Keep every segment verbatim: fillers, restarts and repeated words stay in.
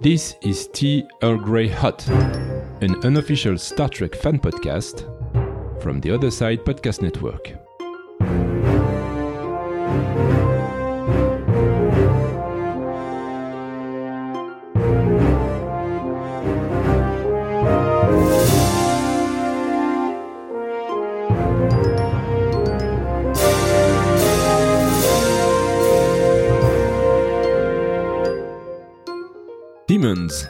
This is Tea Earl Grey Hot, an unofficial Star Trek fan podcast from the Other Side Podcast Network. Demons.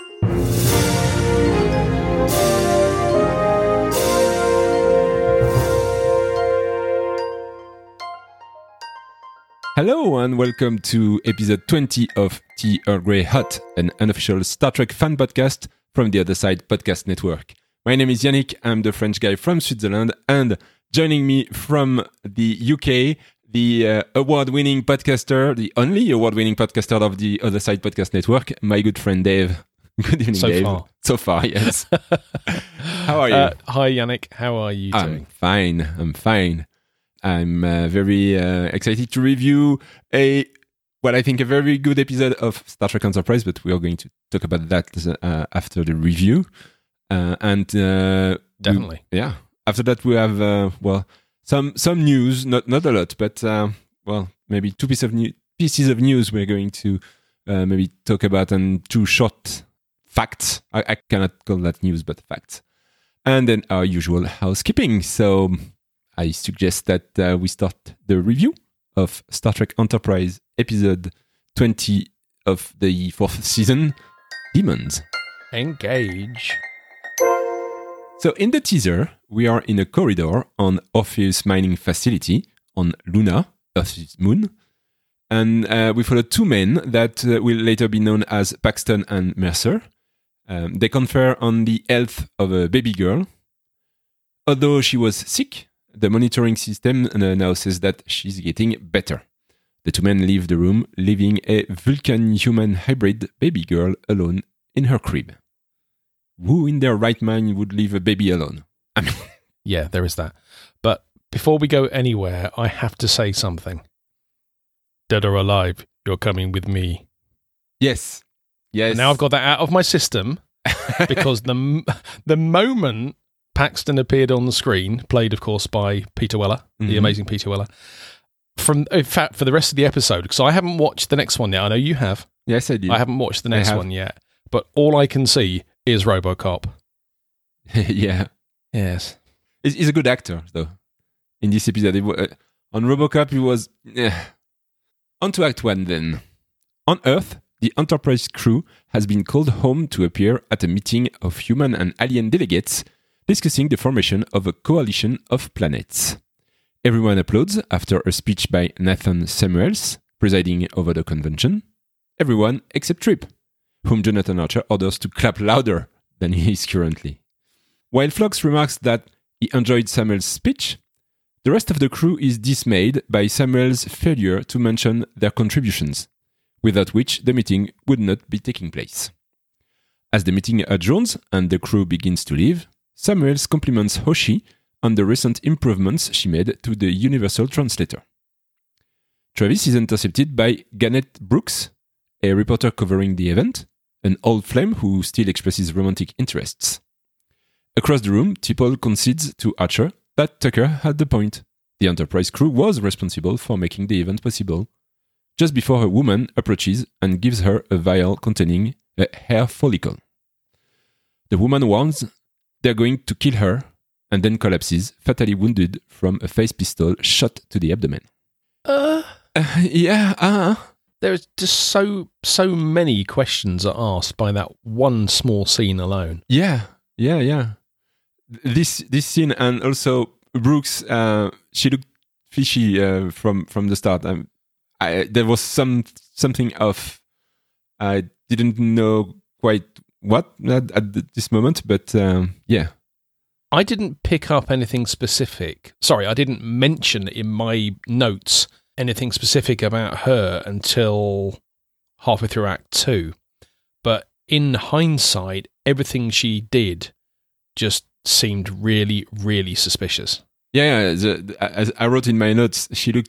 Hello and welcome to episode twenty of Tea Earl Grey Hot, an unofficial Star Trek fan podcast from the Other Side Podcast Network. My name is Yannick, I'm the French guy from Switzerland, and joining me from the U K, the uh, award-winning podcaster, the only award-winning podcaster of the Other Side Podcast Network, my good friend Dave. Good evening, so Dave. Far. So far, yes. How are you? Uh, hi, Yannick. How are you I'm doing? fine. I'm fine. I'm uh, very uh, excited to review a, well, I think a very good episode of Star Trek Enterprise, but we are going to talk about that uh, after the review. Uh, and uh, Definitely. We, yeah. After that, we have, uh, well, some some news, not not a lot, but, uh, well, maybe two piece of new, pieces of news we're going to uh, maybe talk about, and two short facts. I, I cannot call that news, but facts. And then our usual housekeeping. So I suggest that uh, we start the review of Star Trek Enterprise episode twenty of the fourth season, Demons. Engage. So in the teaser, we are in a corridor on Orpheus mining facility on Luna, Earth's moon. And uh, we follow two men that uh, will later be known as Paxton and Mercer. Um, they confer on the health of a baby girl. Although she was sick, the monitoring system now says that she's getting better. The two men leave the room, leaving a Vulcan-human hybrid baby girl alone in her crib. Who in their right mind would leave a baby alone? I mean, yeah, there is that. But before we go anywhere, I have to say something. Dead or alive, you're coming with me. Yes. Yes. And now I've got that out of my system because the the moment Paxton appeared on the screen, played, of course, by Peter Weller, mm-hmm. the amazing Peter Weller, from in fact, for the rest of the episode, because I haven't watched the next one yet. I know you have. Yes, I do. I haven't watched the next one yet. But all I can see is RoboCop. Yeah. Yes. He's, he's a good actor, though, in this episode. Uh, on RoboCop, he was... Eh. On to Act one, then. On Earth, the Enterprise crew has been called home to appear at a meeting of human and alien delegates discussing the formation of a coalition of planets. Everyone applauds after a speech by Nathan Samuels, presiding over the convention. Everyone except Trip, whom Jonathan Archer orders to clap louder than he is currently. While Phlox remarks that he enjoyed Samuel's speech, the rest of the crew is dismayed by Samuel's failure to mention their contributions, without which the meeting would not be taking place. As the meeting adjourns and the crew begins to leave, Samuels compliments Hoshi on the recent improvements she made to the Universal Translator. Travis is intercepted by Gannett Brooks, a reporter covering the event, an old flame who still expresses romantic interests. Across the room, T'Pol concedes to Archer that Tucker had the point. The Enterprise crew was responsible for making the event possible. Just before a woman approaches and gives her a vial containing a hair follicle. The woman warns they're going to kill her and then collapses, fatally wounded from a face pistol shot to the abdomen. Uh, uh yeah, uh There's just so so many questions are asked by that one small scene alone. Yeah, yeah, yeah. This this scene, and also Brooks, uh, she looked fishy uh, from from the start. Um, I, there was some something of I didn't know quite what at, at this moment, but um, yeah. I didn't pick up anything specific. Sorry, I didn't mention in my notes anything specific about her until halfway through Act Two. But in hindsight, everything she did just seemed really, really suspicious. Yeah, yeah the, as I wrote in my notes, she looked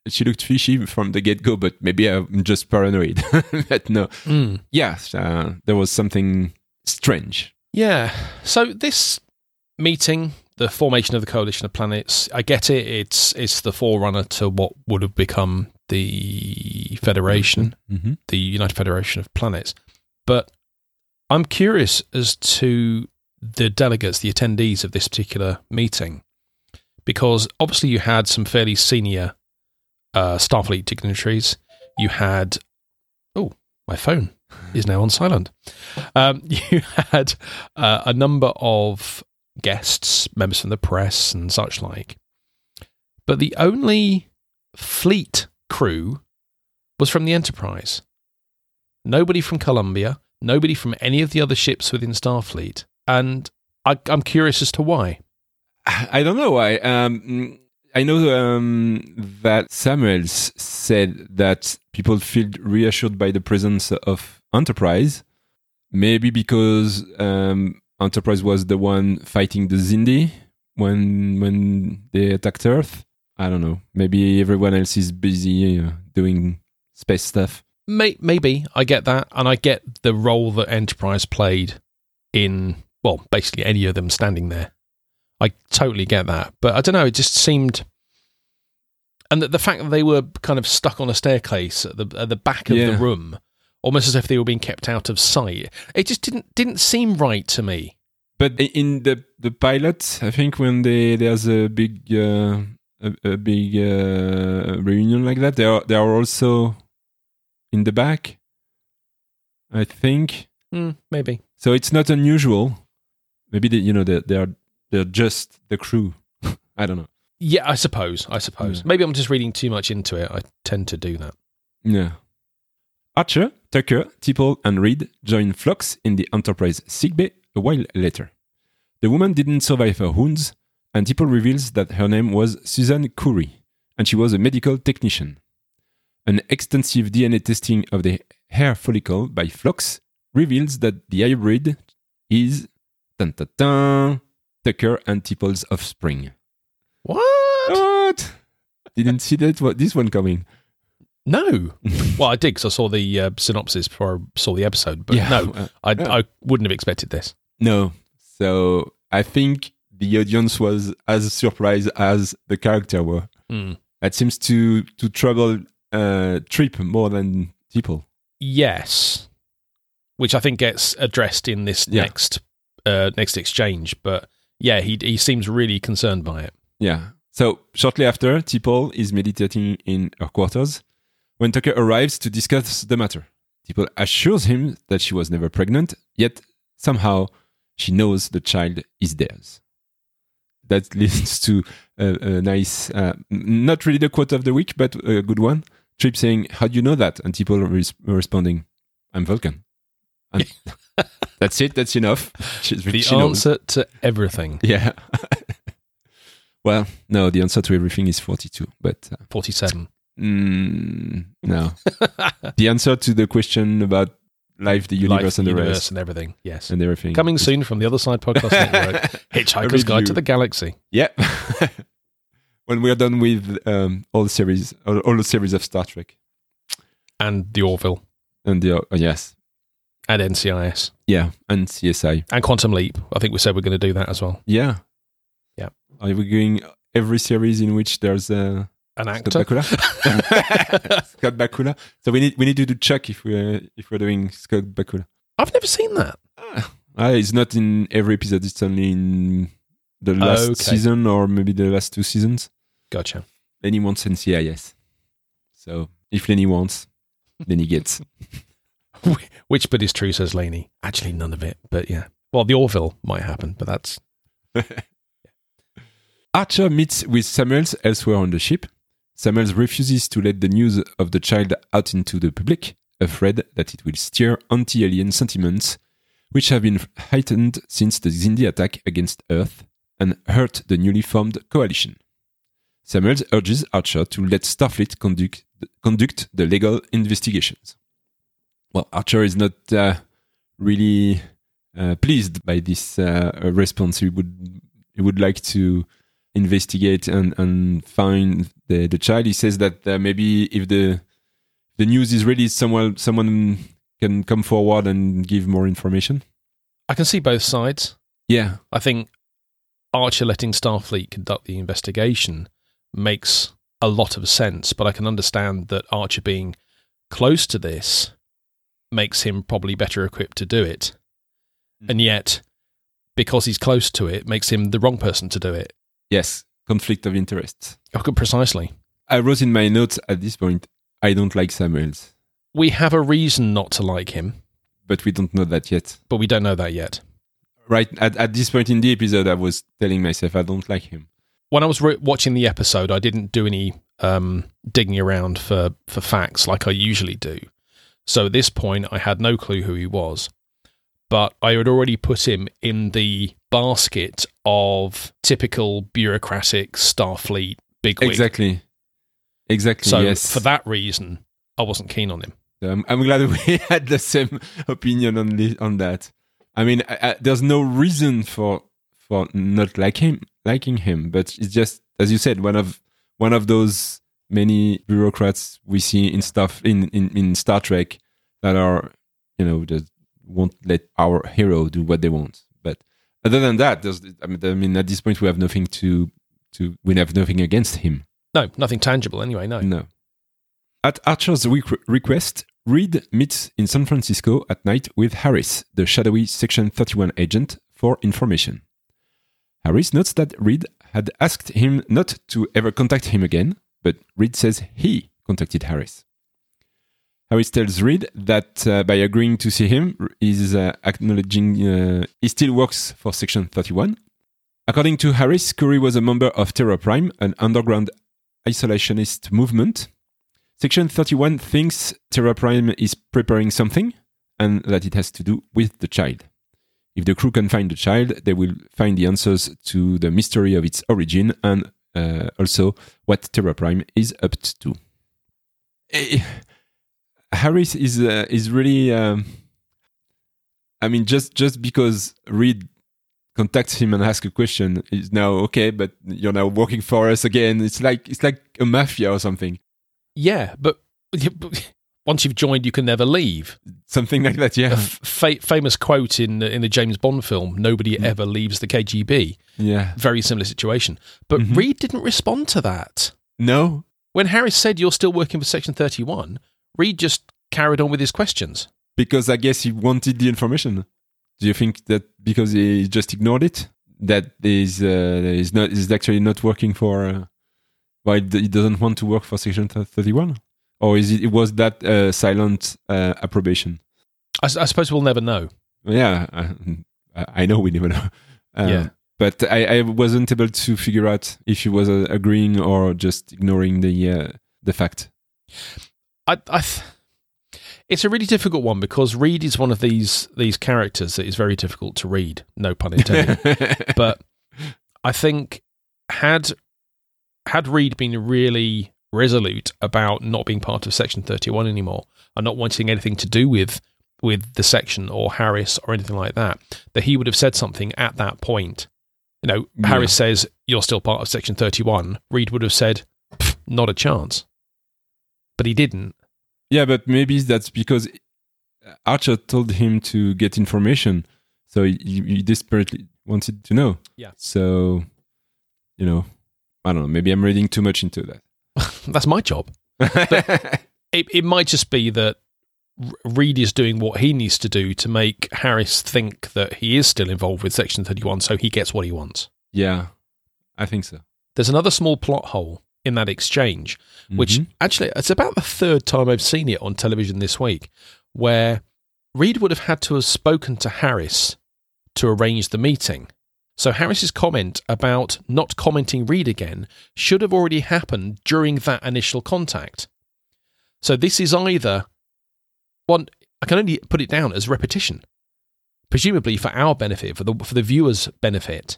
she looked fishy from the get-go, but maybe I'm just paranoid. But no. Mm. Yes, uh, there was something strange. Yeah. So this meeting, the formation of the Coalition of Planets, I get it. It's it's the forerunner to what would have become the Federation, Mm-hmm. the United Federation of Planets. But I'm curious as to the delegates, the attendees of this particular meeting, because obviously you had some fairly senior uh, Starfleet dignitaries. You had, oh, my phone is now on silent. Um, you had uh, a number of guests, members from the press and such like. But the only fleet crew was from the Enterprise. Nobody from Columbia, nobody from any of the other ships within Starfleet. And I, I'm curious as to why. I don't know why. Um, I know um, that Samuels said that people feel reassured by the presence of Enterprise. Maybe because um, Enterprise was the one fighting the Xindi when when they attacked Earth. I don't know. Maybe everyone else is busy uh, doing space stuff. May, maybe. I get that. And I get the role that Enterprise played in, well, basically any of them standing there. I totally get that. But I don't know, it just seemed... And the, the fact that they were kind of stuck on a staircase at the at the back of Yeah. the room, almost as if they were being kept out of sight, it just didn't didn't seem right to me. But in the the pilot, I think when they there's a big uh, a, a big uh, reunion like that, they are they are also in the back. I think Mm, maybe. so. It's not unusual. Maybe they, you know they they are they're just the crew. I don't know. Yeah, I suppose. I suppose. Yeah. Maybe I'm just reading too much into it. I tend to do that. Yeah. Archer, Tucker, T'Pol, and Reed join Phlox in the Enterprise sickbay a while later. The woman didn't survive her wounds, and T'Pol reveals that her name was Susan Curry, and she was a medical technician. An extensive D N A testing of the hair follicle by Phlox reveals that the hybrid is dun, dun, dun, Tucker and T'Pol's offspring. What? What? Didn't see that what this one coming. No. Well, I did because I saw the uh, synopsis before I saw the episode. But Yeah. no, Uh, I, yeah. I wouldn't have expected this. No. So I think the audience was as surprised as the character were. Mm. That seems to to trouble uh, Trip more than people. Yes. Which I think gets addressed in this Yeah. next uh, next exchange. But yeah, he he seems really concerned by it. Yeah. So shortly after, T'Pol is meditating in her quarters when Tucker arrives to discuss the matter. T'Pol assures him that she was never pregnant, yet somehow she knows the child is theirs. That leads to a, a nice, uh, not really the quote of the week, but a good one. Trip saying, "How do you know that?" And T'Pol res- responding, "I'm Vulcan." And that's it. That's enough. She's, The she knows. answer to everything. Yeah. Well, no, the answer to everything is forty-two, but uh, forty-seven. mm, no. The answer to the question about life, the universe, Life, and the universe, rest, and everything. Yes. and everything. Coming soon from the Other Side Podcast Network. Hitchhiker's A Guide review. to the Galaxy. Yeah. When we're done with um, all the series, all, all the series of Star Trek, And the Orville. and the oh, yes, And N C I S. yeah, and C S I, And Quantum Leap. I think we said we're going to do that as well. yeah, Yeah. Are we going every series in which there's a An Scott actor. Bakula? Scott Bakula. So we need we need to do Chuck if we if we're doing Scott Bakula. I've never seen that. Ah, it's not in every episode. It's only in the last Okay. season or maybe the last two seasons. Gotcha. Lenny wants N C I S. So if Lenny wants, then he gets. Which bit is true, says Laney? Actually, none of it. But yeah. Well, the Orville might happen, but that's... Archer meets with Samuels elsewhere on the ship. Samuels refuses to let the news of the child out into the public, afraid that it will stir anti-alien sentiments, which have been heightened since the Xindi attack against Earth and hurt the newly formed coalition. Samuels urges Archer to let Starfleet conduct, conduct the legal investigations. Well, Archer is not uh, really uh, pleased by this uh, response. He would he would like to investigate and, and find the, the child. He says that uh, maybe if the the news is released, someone someone can come forward and give more information. I can see both sides. Yeah. I think Archer letting Starfleet conduct the investigation makes a lot of sense, but I can understand that Archer being close to this makes him probably better equipped to do it. Mm. And yet, because he's close to it, makes him the wrong person to do it. Yes, conflict of interest. Oh, precisely. I wrote in my notes at this point, I don't like Samuels. We have a reason not to like him. But we don't know that yet. But we don't know that yet. Right, at, at this point in the episode, I was telling myself I don't like him. When I was re- watching the episode, I didn't do any um, digging around for, for facts like I usually do. So at this point, I had no clue who he was. But I had already put him in the basket of typical bureaucratic Starfleet bigwig. Exactly. Exactly, so yes. For that reason, I wasn't keen on him. Um, I'm glad we had the same opinion on the, on that. I mean, I, I, there's no reason for for not like him, liking him, but it's just, as you said, one of one of those many bureaucrats we see in stuff in, in, in Star Trek that are, you know, just won't let our hero do what they want. But other than that, there's, I mean, I mean, at this point, we have nothing to to we have nothing against him. No, nothing tangible anyway. No, no. At Archer's re- request, Reed meets in San Francisco at night with Harris, the shadowy Section thirty-one agent, for information. Harris notes that Reed had asked him not to ever contact him again, but Reed says he contacted Harris. Harris tells Reed that uh, by agreeing to see him, he's uh, acknowledging uh, he still works for Section thirty-one. According to Harris, Curry was a member of Terra Prime, an underground isolationist movement. Section thirty-one thinks Terra Prime is preparing something and that it has to do with the child. If the crew can find the child, they will find the answers to the mystery of its origin and uh, also what Terra Prime is up to. Eh, Harris is uh, is really... Um, I mean, just, just because Reed contacts him and asks a question is now okay, but you're now working for us again. It's like it's like a mafia or something. Yeah, but once you've joined, you can never leave. Something like that, yeah. A f- fa- famous quote in in the James Bond film, nobody mm. ever leaves the K G B. Yeah. Very similar situation. But mm-hmm. Reed didn't respond to that. No. When Harris said, you're still working for Section thirty-one, Reed just carried on with his questions. Because I guess he wanted the information. Do you think that because he just ignored it, that he's, uh, he's, not, he's actually not working for... Uh, why he doesn't want to work for Section thirty-one? Or is it, it was that uh, silent uh, approbation? I, I suppose we'll never know. Yeah, I, I know we never know. Uh, yeah. But I, I wasn't able to figure out if he was uh, agreeing or just ignoring the uh, the fact. I, I th- it's a really difficult one because Reed is one of these these characters that is very difficult to read. No pun intended. But I think had had Reed been really resolute about not being part of Section thirty-one anymore and not wanting anything to do with with the section or Harris or anything like that, that he would have said something at that point. You know, yeah. Harris says, you're still part of Section thirty-one. Reed would have said, not a chance. But he didn't. Yeah, but maybe that's because Archer told him to get information, so he, he desperately wanted to know. Yeah. So, you know, I don't know, maybe I'm reading too much into that. That's my job. But it, it might just be that Reed is doing what he needs to do to make Harris think that he is still involved with Section thirty-one, so he gets what he wants. Yeah, I think so. There's another small plot hole in that exchange, which mm-hmm. actually, it's about the third time I've seen it on television this week, where Reed would have had to have spoken to Harris to arrange the meeting. So Harris's comment about not commenting Reed again should have already happened during that initial contact. So this is either one, I can only put it down as repetition, presumably for our benefit, for the for the viewer's benefit.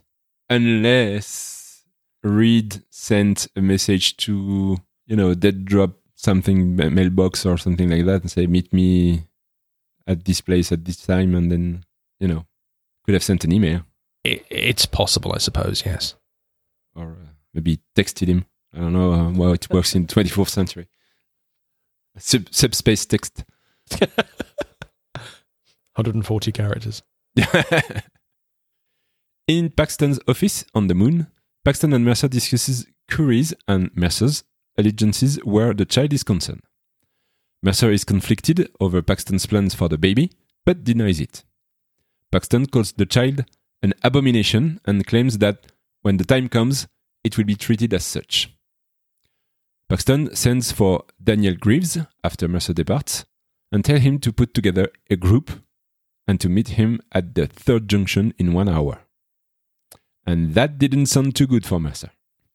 Unless Reed sent a message to, you know, dead drop something, mailbox or something like that, and say, meet me at this place at this time, and then, you know, could have sent an email. It, it's possible, I suppose, yes. or uh, maybe texted him. I don't know uh, how it works in the twenty-fourth century. Sub- subspace text. one hundred forty characters. In Paxton's office on the moon, Paxton and Mercer discusses Curie's and Mercer's allegiances where the child is concerned. Mercer is conflicted over Paxton's plans for the baby, but denies it. Paxton calls the child an abomination and claims that when the time comes, it will be treated as such. Paxton sends for Daniel Greaves after Mercer departs and tells him to put together a group and to meet him at the third junction in one hour. And that didn't sound too good for Mercer.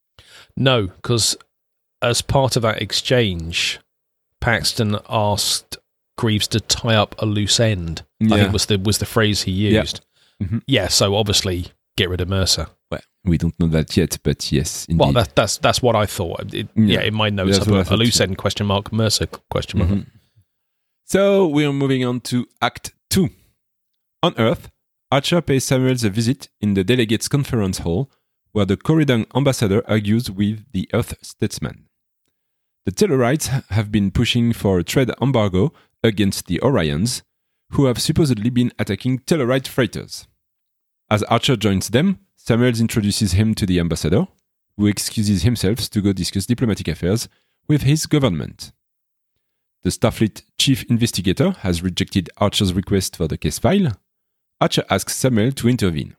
No, because as part of that exchange, Paxton asked Greaves to tie up a loose end. Yeah. I think was the was the phrase he used. Yeah. Mm-hmm. Yeah, so obviously get rid of Mercer. Well, we don't know that yet, but yes, indeed. Well, that, that's that's what I thought. It, yeah. yeah, in my notes, I put a loose end question mark, Mercer question mark. Mm-hmm. So we are moving on to Act Two. On Earth, Archer pays Samuels a visit in the delegates' conference hall, where the Corridon ambassador argues with the Earth statesman. The Tellarites have been pushing for a trade embargo against the Orions, who have supposedly been attacking Tellarite freighters. As Archer joins them, Samuels introduces him to the ambassador, who excuses himself to go discuss diplomatic affairs with his government. The Starfleet chief investigator has rejected Archer's request for the case file. Archer asks Samuel to intervene.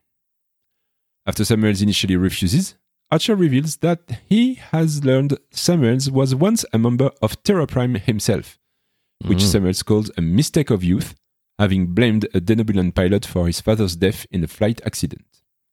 After Samuels initially refuses, Archer reveals that he has learned Samuels was once a member of Terra Prime himself, which mm. Samuels calls a mistake of youth, having blamed a Denobulan pilot for his father's death in a flight accident.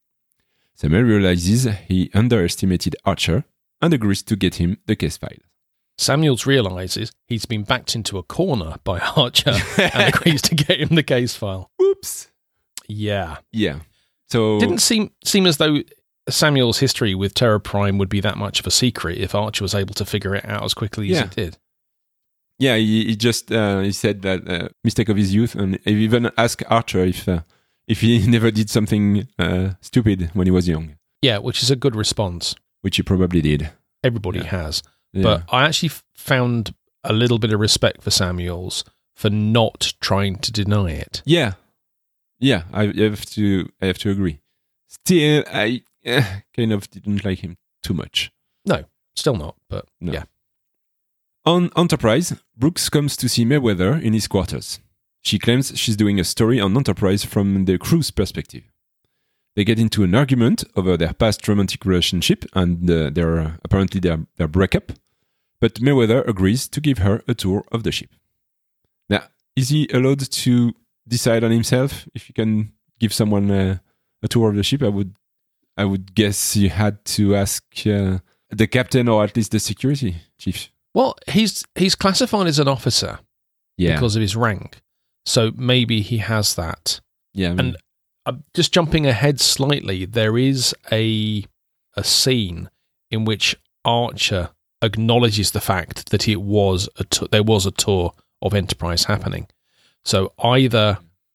Samuel realizes he underestimated Archer and agrees to get him the case file. Samuels realizes he's been backed into a corner by Archer and agrees to get him the case file. Whoops. Yeah. Yeah. So didn't seem seem as though Samuel's history with Terra Prime would be that much of a secret if Archer was able to figure it out as quickly yeah. as he did. Yeah, he, he just uh, he said that uh, mistake of his youth, and he even asked Archer if uh, if he never did something uh, stupid when he was young. Yeah, which is a good response. Which he probably did. Everybody yeah. has. Yeah. But I actually found a little bit of respect for Samuels for not trying to deny it. Yeah, yeah, I have to I have to agree. Still, I uh, kind of didn't like him too much. No, still not, but no. yeah. On Enterprise, Brooks comes to see Mayweather in his quarters. She claims she's doing a story on Enterprise from the crew's perspective. They get into an argument over their past romantic relationship and uh, their uh, apparently their, their breakup, but Mayweather agrees to give her a tour of the ship. Now, is he allowed to decide on himself if he can give someone uh, a tour of the ship? I would, I would guess you had to ask uh, the captain or at least the security chief. Well, he's he's classified as an officer yeah. because of his rank, so maybe he has that. Yeah, I mean, and uh, just jumping ahead slightly, there is a a scene in which Archer acknowledges the fact that it was a t- there was a tour of Enterprise happening. So either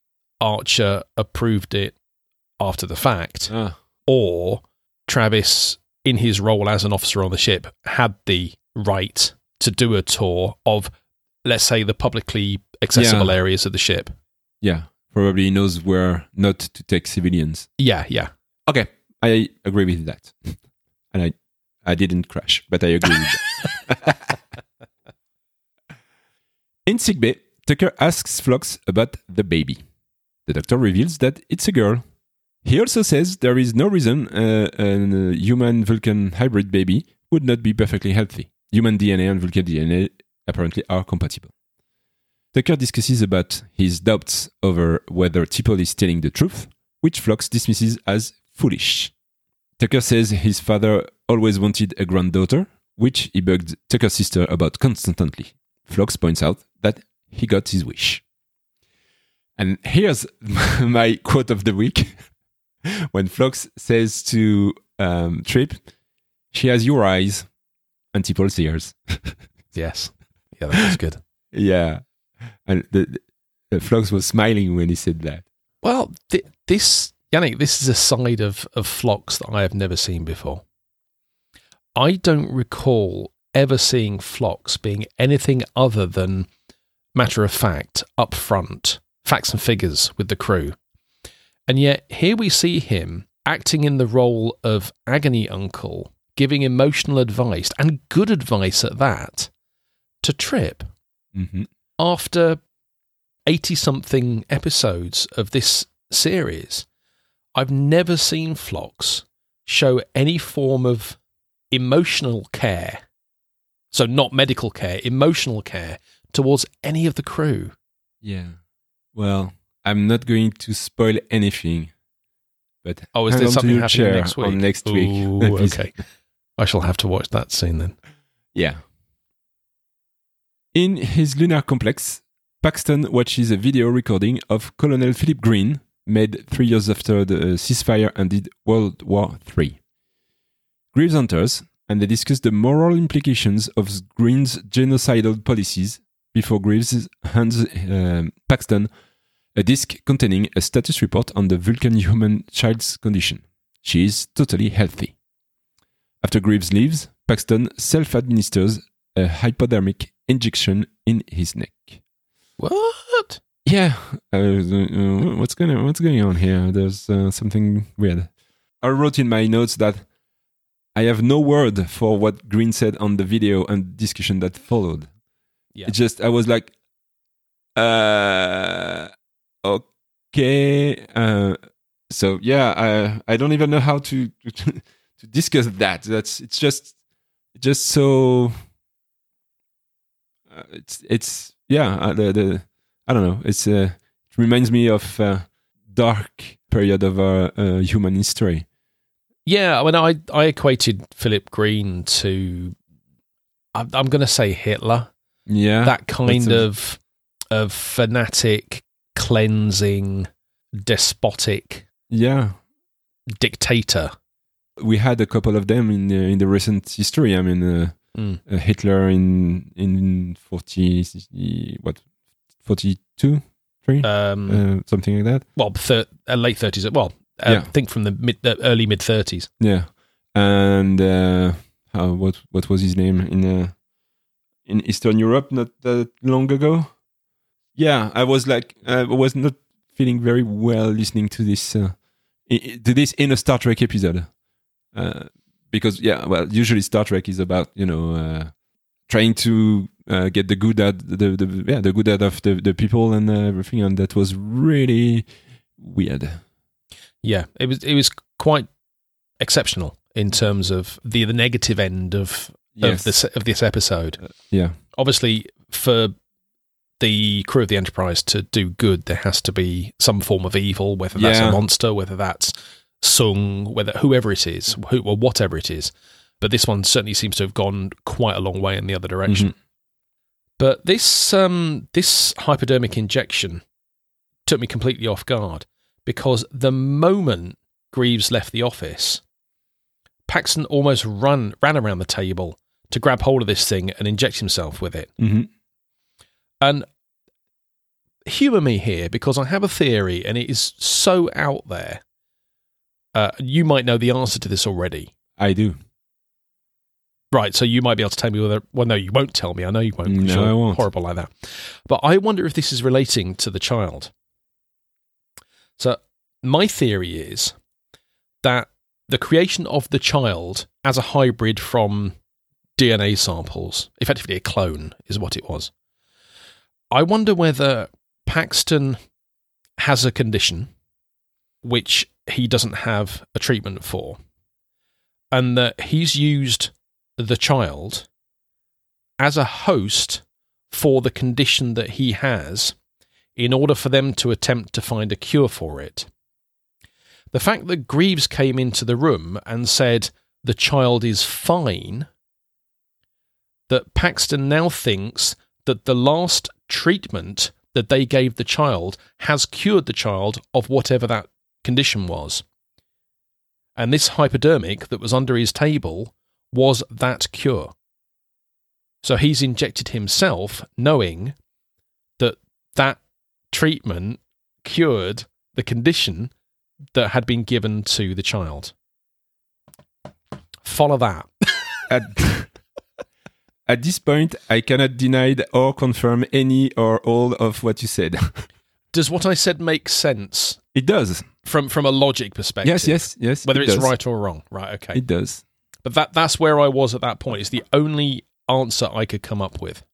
Archer approved it after the fact, ah. or Travis, in his role as an officer on the ship, had the right to do a tour of, let's say, the publicly accessible yeah. areas of the ship. Yeah, probably he knows where not to take civilians. Yeah, yeah. Okay, I agree with that. And I I didn't crash, but I agree with that. In sickbay, Tucker asks Phlox about the baby. The doctor reveals that it's a girl. He also says there is no reason uh, a human-Vulcan hybrid baby would not be perfectly healthy. Human D N A and Vulcan D N A apparently are compatible. Tucker discusses about his doubts over whether T'Pol is telling the truth, which Phlox dismisses as foolish. Tucker says his father always wanted a granddaughter, which he bugged Tucker's sister about constantly. Phlox points out that he got his wish. And here's my quote of the week. When Phlox says to um, Trip, she has your eyes, and T'Pol's ears. Yes. Yeah, that was good. Yeah. And the, the Phlox was smiling when he said that. Well, th- this, Yannick, this is a side of, of Phlox that I have never seen before. I don't recall ever seeing Phlox being anything other than matter of fact, upfront, facts and figures with the crew. And yet here we see him acting in the role of agony uncle, giving emotional advice, and good advice at that, to Trip. Mm-hmm. After eighty-something episodes of this series, I've never seen Phlox show any form of emotional care, so not medical care, emotional care, towards any of the crew. Yeah. Well, I'm not going to spoil anything, but oh, is hang there on something to your happening chair next week? On next week. Ooh, okay. I shall have to watch that scene then. Yeah. In his lunar complex, Paxton watches a video recording of Colonel Philip Green, made three years after the ceasefire ended World War Three. Greaves enters, and they discuss the moral implications of Green's genocidal policies before Greaves hands uh, Paxton a disc containing a status report on the Vulcan human child's condition. She is totally healthy. After Greaves leaves, Paxton self-administers a hypodermic injection in his neck. What? Yeah, uh, uh, what's going on, what's going on here? There's uh, something weird. I wrote in my notes that I have no word for what Green said on the video and discussion that followed. Yeah. It just, I was like, uh, okay. Uh, so yeah, I I don't even know how to to, to discuss that. That's it's just just so. Uh, it's it's yeah. Uh, the the I don't know. It's uh, it reminds me of a dark period of our uh, human history. Yeah, I mean, I I equated Philip Green to, I'm, I'm going to say Hitler. Yeah, that kind a, of of fanatic, cleansing, despotic, yeah, dictator. We had a couple of them in uh, in the recent history. I mean, uh, mm. uh, Hitler in in forty what forty two, three, um, uh, something like that. Well, thir- uh, late thirties. Well, uh, yeah. I think from the mid, the early mid thirties. Yeah, and uh, how, what what was his name in uh, in Eastern Europe not that long ago? Yeah, I was like, I was not feeling very well listening to this uh, to this in a Star Trek episode. Uh, because yeah, well, usually Star Trek is about you know uh, trying to uh, get the good out the, the yeah the good out of the, the people and uh, everything, and that was really weird. Yeah, it was it was quite exceptional in terms of the the negative end of yes. of this of this episode. Uh, yeah, obviously for the crew of the Enterprise to do good, there has to be some form of evil, whether that's yeah. a monster, whether that's Sung, whether whoever it is, who, or whatever it is. But this one certainly seems to have gone quite a long way in the other direction. Mm-hmm. But this um, this hypodermic injection took me completely off guard, because the moment Greaves left the office, Paxton almost run ran around the table to grab hold of this thing and inject himself with it. Mm-hmm. And humour me here, because I have a theory, and it is so out there. Uh, you might know the answer to this already. I do. Right, so you might be able to tell me whether... Well, no, you won't tell me. I know you won't. No, you're I won't. Horrible like that. But I wonder if this is relating to the child. So my theory is that the creation of the child as a hybrid from D N A samples, effectively a clone, is what it was. I wonder whether Paxton has a condition which he doesn't have a treatment for, and that he's used the child as a host for the condition that he has in order for them to attempt to find a cure for it. The fact that Greaves came into the room and said the child is fine, that Paxton now thinks that the last treatment that they gave the child has cured the child of whatever that condition was. And this hypodermic that was under his table was that cure. So he's injected himself knowing that that treatment cured the condition that had been given to the child. Follow that. at, at this point, I cannot deny or confirm any or all of what you said. Does what I said make sense? It does. From from a logic perspective? Yes, yes, yes. Whether it it's does. right or wrong. Right, okay. It does. But that that's where I was at that point. It's the only answer I could come up with.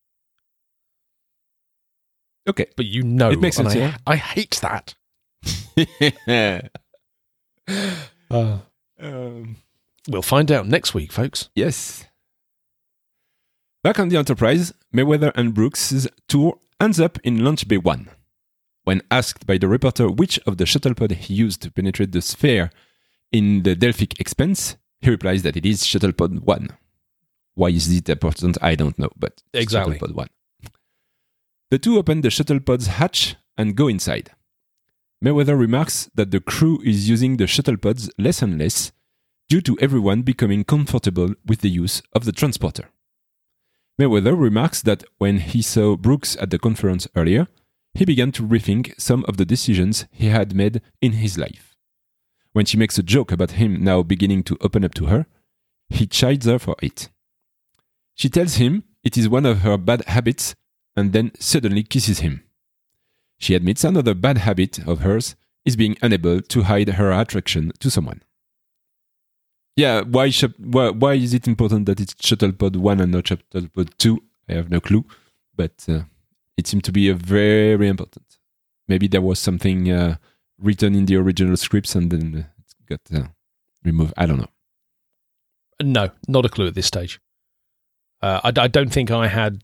Okay. But you know, it makes sense, I, yeah. I hate that. uh, um, we'll find out next week, folks. Yes. Back on the Enterprise, Mayweather and Brooks' tour ends up in Launch Bay one. When asked by the reporter which of the shuttlepod he used to penetrate the sphere in the Delphic Expanse, he replies that it is Shuttlepod one. Why is it important? I don't know, but exactly. Shuttlepod one. The two open the shuttlepod's hatch and go inside. Mayweather remarks that the crew is using the shuttlepods less and less due to everyone becoming comfortable with the use of the transporter. Mayweather remarks that when he saw Brooks at the conference earlier, he began to rethink some of the decisions he had made in his life. When she makes a joke about him now beginning to open up to her, he chides her for it. She tells him it is one of her bad habits and then suddenly kisses him. She admits another bad habit of hers is being unable to hide her attraction to someone. Yeah, why, sh- why, why is it important that it's Shuttlepod one and not Shuttlepod two? I have no clue, but uh, it seemed to be a very important. Maybe there was something uh, written in the original scripts and then it got uh, removed. I don't know. No, not a clue at this stage. Uh, I, I don't think I had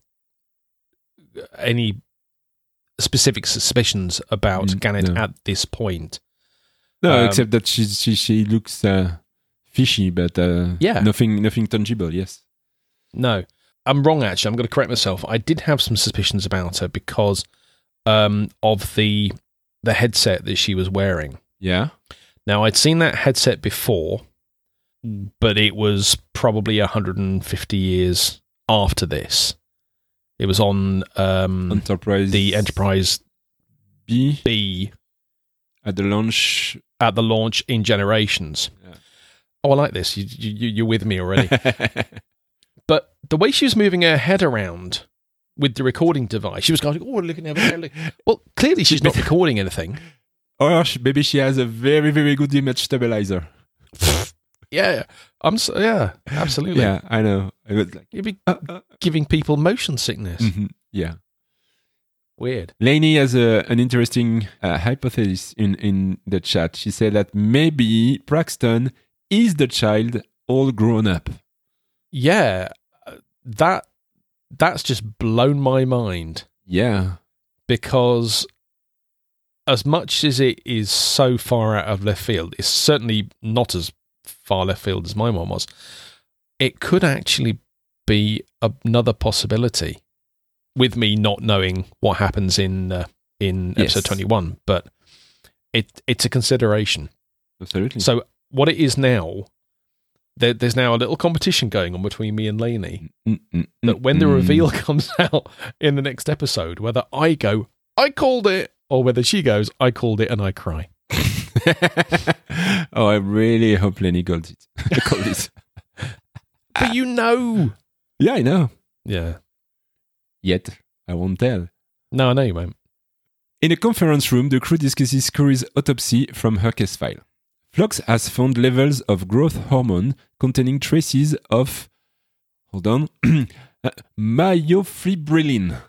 any specific suspicions about Mm, Gannett no. at this point. No, Um, except that she she, she looks uh, fishy, but uh, Yeah. nothing nothing tangible. Yes. No, I'm wrong, actually. I'm going to correct myself. I did have some suspicions about her because um, of the the headset that she was wearing. Yeah. Now, I'd seen that headset before, but it was probably one hundred fifty years after this. It was on um, Enterprise. the Enterprise B B at the launch. at the launch in Generations. Yeah. Oh, I like this. You, you, you're with me already. But the way she was moving her head around with the recording device, she was going, oh, looking over there. Look. Well, clearly she's not recording anything. Or she- maybe she has a very very good image stabilizer. Yeah, I'm so, yeah, absolutely. Yeah, I know. I was like, You'd be uh, uh, giving people motion sickness. mhm, yeah. Weird. Lainey has a, an interesting uh, hypothesis in, in the chat. She said that maybe Braxton is the child all grown up. Yeah, that that's just blown my mind Yeah. because as much as it is so far out of left field, it's certainly not as far left field as my one was. It could actually be another possibility with me not knowing what happens in uh, in Yes. episode twenty-one, but it it's a consideration. Absolutely. So what it is now, there, there's now a little competition going on between me and Lainey Mm, mm, that mm, when the mm. reveal comes out in the next episode, whether I go, I called it, or whether she goes, I called it, and I cry. Oh, I really hope Lenny called it. called it. But you know. Yeah, I know. Yeah. Yet, I won't tell. No, I know you won't. In a conference room, the crew discusses Curry's autopsy from her case file. Phlox has found levels of growth hormone containing traces of, hold on, uh, myofibrilline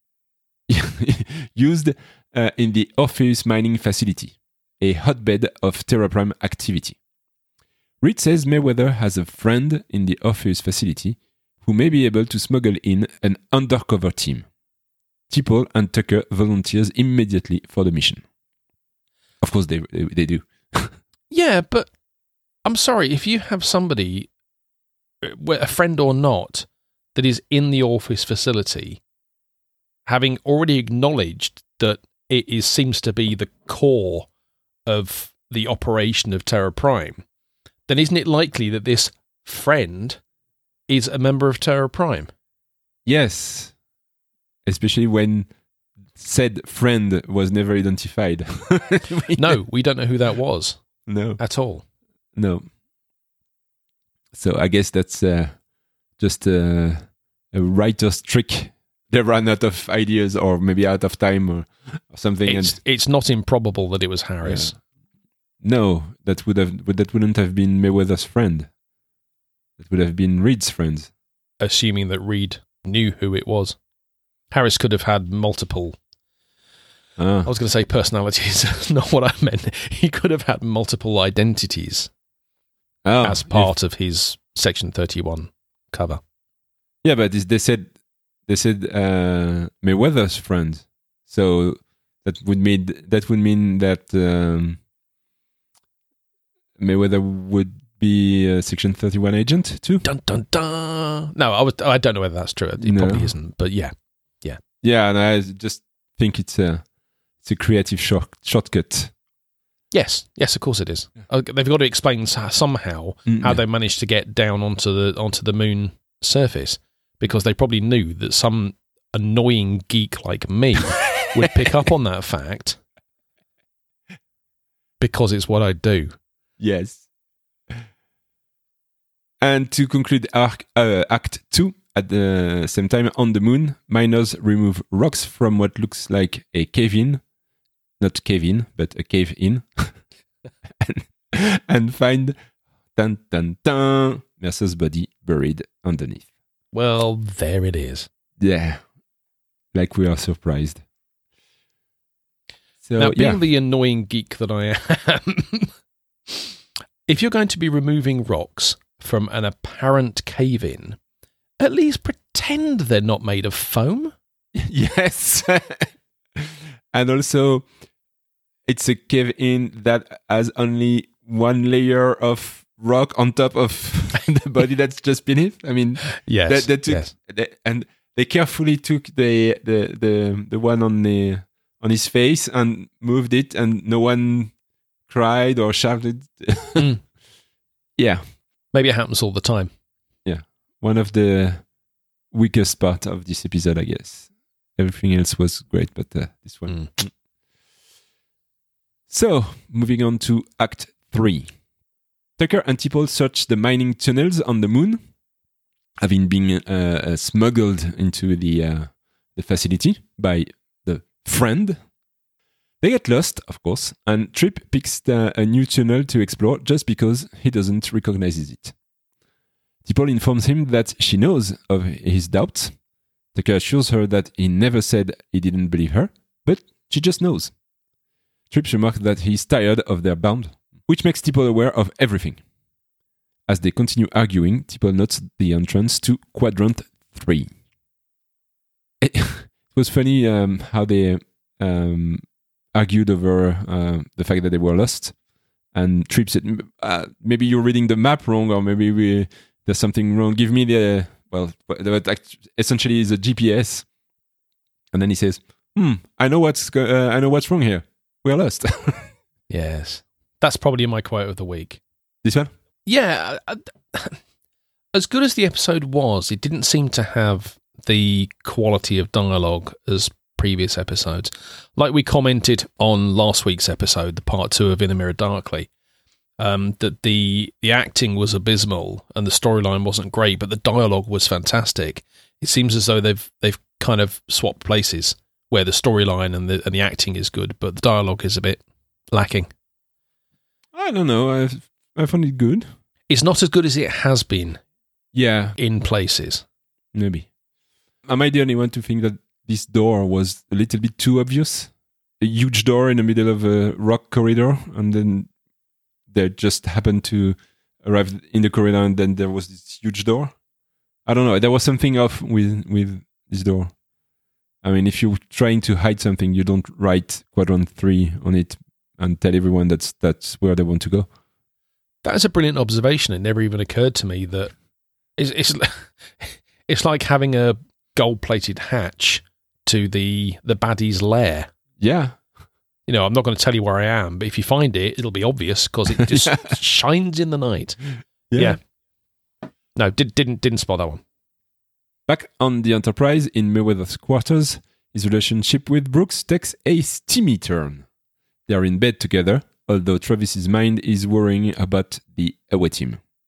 used uh, in the Orpheus mining facility, a hotbed of Terra Prime activity. Reed says Mayweather has a friend in the Orpheus facility who may be able to smuggle in an undercover team. T'Pol and Tucker volunteers immediately for the mission. Of course, they they, they do. Yeah, but I'm sorry, if you have somebody, a friend or not, that is in the Orpheus facility, having already acknowledged that it is seems to be the core of the operation of Terra Prime, then isn't it likely that this friend is a member of Terra Prime? Yes. Especially when said friend was never identified. No, we don't know who that was No. at all. No. So I guess that's uh, just a, a writer's trick. They ran out of ideas, or maybe out of time, or, or something. It's, and it's not improbable that it was Harris. Yeah. No, that would have that wouldn't have been Mayweather's friend. That would have been Reed's friend. Assuming that Reed knew who it was. Harris could have had multiple... Ah. I was going to say personalities, not what I meant. He could have had multiple identities oh, as part if, of his Section thirty-one cover. Yeah, but they said they said uh, Mayweather's friend, so that would mean that would mean that um, Mayweather would be a Section thirty-one agent too. Dun dun dun. No, I was. I don't know whether that's true. It no. probably isn't. But yeah, yeah, yeah. And I just think it's a it's a creative short, shortcut. Yes, yes, of course it is. Yeah. They've got to explain somehow mm, how yeah. they managed to get down onto the onto the moon surface, because they probably knew that some annoying geek like me would pick up on that fact, because it's what I do. Yes. And to conclude arc, uh, Act two, at the same time, on the moon, miners remove rocks from what looks like a cave-in, not cave-in, but a cave-in, and, and find dun, dun, dun, Mercer's body buried underneath. Well, there it is. Yeah, like we are surprised. So, now, being yeah. the annoying geek that I am, if you're going to be removing rocks from an apparent cave-in, at least pretend they're not made of foam. Yes. And also, it's a cave-in that has only one layer of rock on top of the body that's just beneath. I mean, yes, they, they took, yes. They, and they carefully took the, the the the one on the on his face and moved it, and no one cried or shouted. Mm. Yeah. Maybe it happens all the time. Yeah. One of the weakest part of this episode, I guess. Everything else was great, but uh, this one. Mm. So, moving on to Act three. Tucker and T'Pol search the mining tunnels on the moon, having been uh, uh, smuggled into the uh, the facility by the friend. They get lost, of course, and Trip picks the, a new tunnel to explore just because he doesn't recognize it. T'Pol informs him that she knows of his doubts. Tucker assures her that he never said he didn't believe her, but she just knows. Trip remarks that he's tired of their bond, which makes T'Pol aware of everything. As they continue arguing, T'Pol notes the entrance to Quadrant three. It was funny um, how they... Um, argued over uh, the fact that they were lost, and Trip said, uh, maybe you're reading the map wrong, or maybe we, there's something wrong. Give me the, well, essentially is a G P S. And then he says, hmm, I know what's uh, I know what's wrong here. We're lost. Yes. That's probably my quote of the week. This one? Yeah. As good as the episode was, it didn't seem to have the quality of dialogue as previous episodes. Like we commented on last week's episode, the part two of In the Mirror Darkly, um, that the the acting was abysmal and the storyline wasn't great, but the dialogue was fantastic. It seems as though they've they've kind of swapped places, where the storyline and the and the acting is good, but the dialogue is a bit lacking. I don't know. I I found it good. It's not as good as it has been. Yeah, in places. Maybe. Am I the only one to think that this door was a little bit too obvious? A huge door in the middle of a rock corridor, and then they just happened to arrive in the corridor, and then there was this huge door. I don't know. There was something off with, with this door. I mean, if you're trying to hide something, you don't write Quadrant three on it and tell everyone that's that's where they want to go. That is a brilliant observation. It never even occurred to me that it's it's, it's like having a gold-plated hatch to the the baddie's lair. Yeah. You know, I'm not going to tell you where I am, but if you find it, it'll be obvious because it just shines in the night. Yeah. yeah. No, did, didn't didn't spot that one. Back on the Enterprise in Mayweather's quarters, his relationship with Brooks takes a steamy turn. They are in bed together, although Travis's mind is worrying about the away team.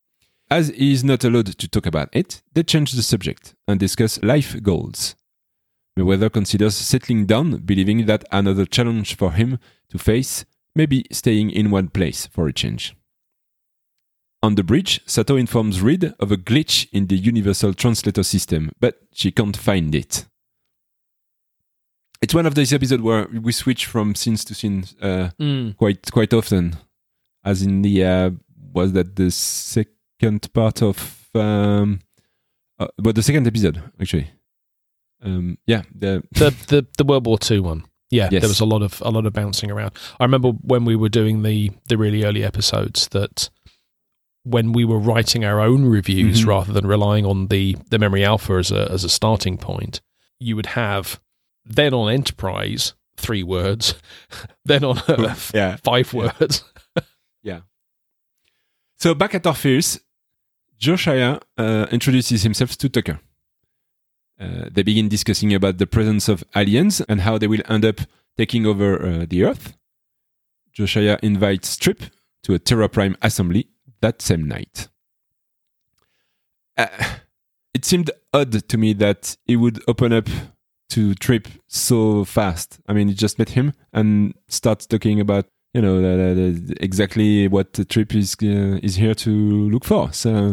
as he is not allowed to talk about it, they change the subject and discuss life goals. Mayweather considers settling down, believing that another challenge for him to face may be staying in one place for a change. On the bridge, Sato informs Reed of a glitch in the Universal Translator system, but she can't find it. It's one of those episodes where we switch from scenes to scenes uh, mm. quite quite often, as in the uh, was that the second part of um, uh, but the second episode actually. Um, yeah, the the, the the World War Two one. Yeah, yes. There was a lot of a lot of bouncing around. I remember when we were doing the the really early episodes that when we were writing our own reviews mm-hmm. rather than relying on the the Memory Alpha as a as a starting point, you would have then on Enterprise three words, then on Earth yeah. five yeah. words. yeah. So back at Orpheus, Josiah uh, introduces himself to Tucker. Uh, they begin discussing about the presence of aliens and how they will end up taking over uh, the Earth. Josiah invites Trip to a Terra Prime assembly that same night. Uh, it seemed odd to me that he would open up to Trip so fast. I mean, he just met him and starts talking about, you know, uh, uh, exactly what Trip is uh, is here to look for. So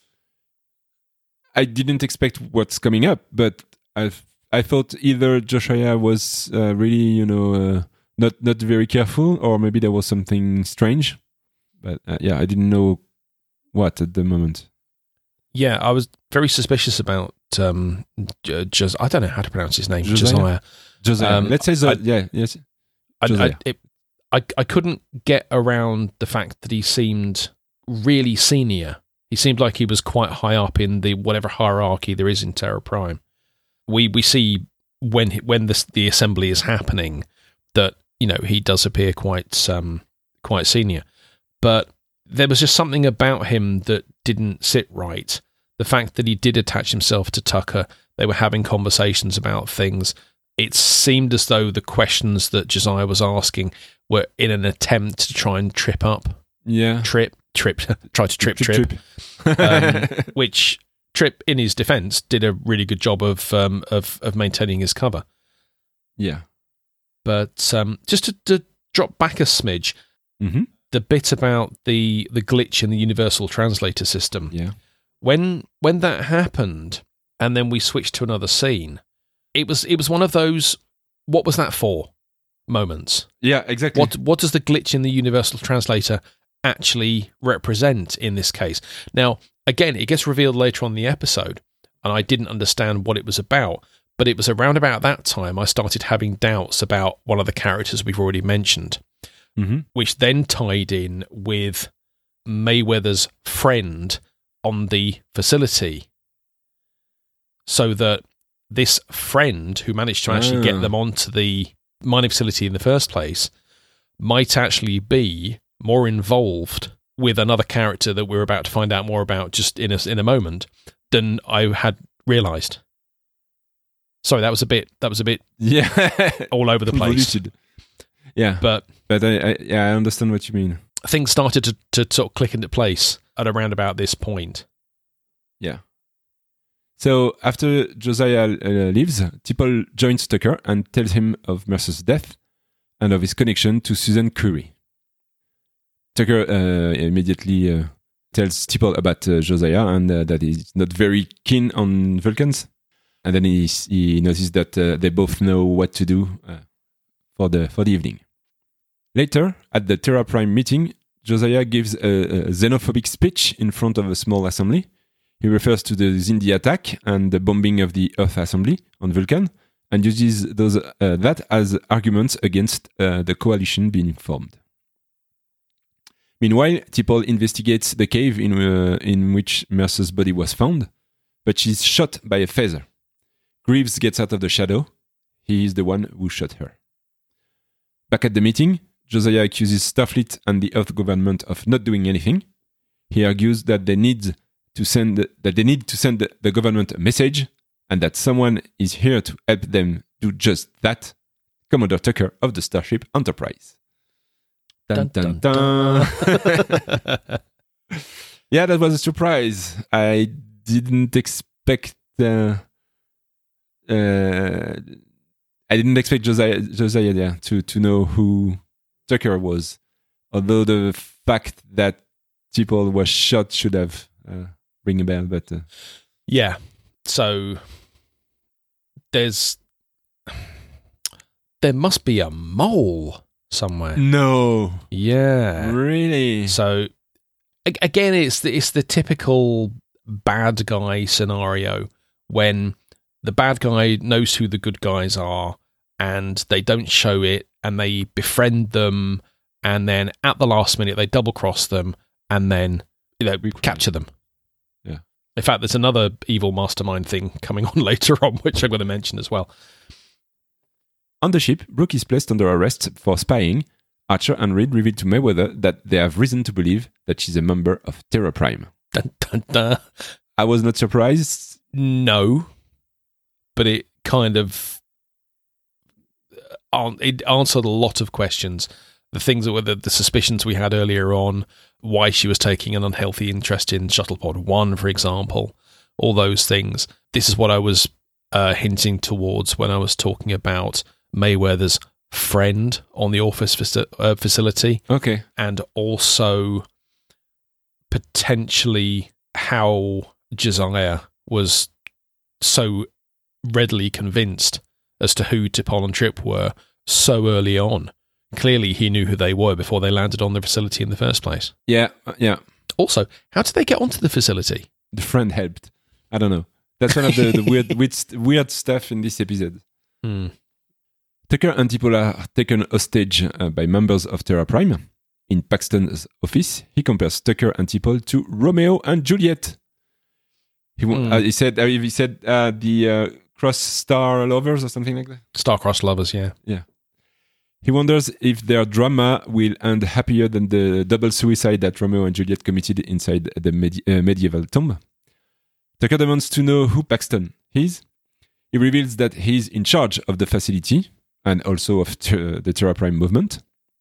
I didn't expect what's coming up, but I I thought either Josiah was uh, really, you know, uh, not not very careful, or maybe there was something strange. But uh, yeah, I didn't know what at the moment. Yeah, I was very suspicious about um, just I don't know how to pronounce his name, Josiah. Josiah. Josiah. Um, Let's say so. I, yeah, yes. I, Josiah. I, it, I I couldn't get around the fact that he seemed really senior. He seemed like he was quite high up in the whatever hierarchy there is in Terra Prime. We we see when when this, the assembly is happening that, you know, he does appear quite um, quite senior, but there was just something about him that didn't sit right. The fact that he did attach himself to Tucker, they were having conversations about things. It seemed as though the questions that Josiah was asking were in an attempt to try and trip up. Yeah. Trip, trip, try to trip, trip. trip. um, which Trip, in his defense, did a really good job of um, of, of maintaining his cover. Yeah. But um, just to, to drop back a smidge, mm-hmm. the bit about the, the glitch in the Universal Translator system. Yeah. When when that happened, and then we switched to another scene, it was it was one of those "what was that for?" moments. Yeah, exactly. What what does the glitch in the Universal Translator actually represent in this case? Now, again, it gets revealed later on in the episode, and I didn't understand what it was about, but it was around about that time I started having doubts about one of the characters we've already mentioned, mm-hmm. which then tied in with Mayweather's friend on the facility, so that this friend who managed to actually ah. get them onto the mining facility in the first place might actually be more involved with another character that we're about to find out more about just in a, in a moment than I had realised. Sorry, that was a bit that was a bit yeah all over the place. Yeah, but but I, I yeah I understand what you mean. Things started to, to sort of click into place at around about this point. Yeah. So after Josiah uh, leaves, T'Pol joins Tucker and tells him of Mercer's death and of his connection to Susan Curie. Tucker uh, immediately uh, tells T'Pol about uh, Josiah and uh, that he's not very keen on Vulcans. And then he, he notices that uh, they both know what to do uh, for the for the evening. Later, at the Terra Prime meeting, Josiah gives a, a xenophobic speech in front of a small assembly. He refers to the Xindi attack and the bombing of the Earth Assembly on Vulcan and uses those uh, that as arguments against uh, the coalition being formed. Meanwhile, T'Pol investigates the cave in, uh, in which Mercer's body was found, but she's shot by a phaser. Greaves gets out of the shadow. He is the one who shot her. Back at the meeting, Josiah accuses Starfleet and the Earth government of not doing anything. He argues that they need to send that they need to send the government a message, and that someone is here to help them do just that. Commodore Tucker of the Starship Enterprise. Dun, dun, dun. dun. Yeah, that was a surprise. I didn't expect. Uh, uh, I didn't expect Josiah, Josiah yeah, to to know who Tucker was. Although the fact that T'Pol was shot should have uh, ring a bell, but uh, yeah. So there's there must be a mole somewhere. No, Yeah, really. So a- again, it's the, it's the typical bad guy scenario when the bad guy knows who the good guys are and they don't show it and they befriend them, and then at the last minute they double cross them and then you know capture them. Yeah. In fact, there's another evil mastermind thing coming on later on, which I'm going to mention as well. On the ship, Brooke is placed under arrest for spying. Archer and Reed reveal to Mayweather that they have reason to believe that she's a member of Terra Prime. Dun, dun, dun. I was not surprised. No, but it kind of uh, it answered a lot of questions. The things that were the, the suspicions we had earlier on, why she was taking an unhealthy interest in Shuttlepod One, for example, all those things. This is what I was uh, hinting towards when I was talking about Mayweather's friend on the Orpheus faci- uh, facility. Okay. And also potentially how Josiah was so readily convinced as to who T'Pol and Trip were so early on. Clearly he knew who they were before they landed on the facility in the first place. Yeah, yeah. Also, how did they get onto the facility? The friend helped. I don't know. That's one of the, the weird, weird weird stuff in this episode. Hmm. Tucker and T'Pol are taken hostage uh, by members of Terra Prime. In Paxton's office, he compares Tucker and T'Pol to Romeo and Juliet. He, Mm. uh, he said uh, he said uh, the uh, cross-star lovers or something like that. Star-crossed lovers, yeah. Yeah. He wonders if their drama will end happier than the double suicide that Romeo and Juliet committed inside the medi- uh, medieval tomb. Tucker demands to know who Paxton is. He reveals that he's in charge of the facility and also of ter- the Terra Prime movement.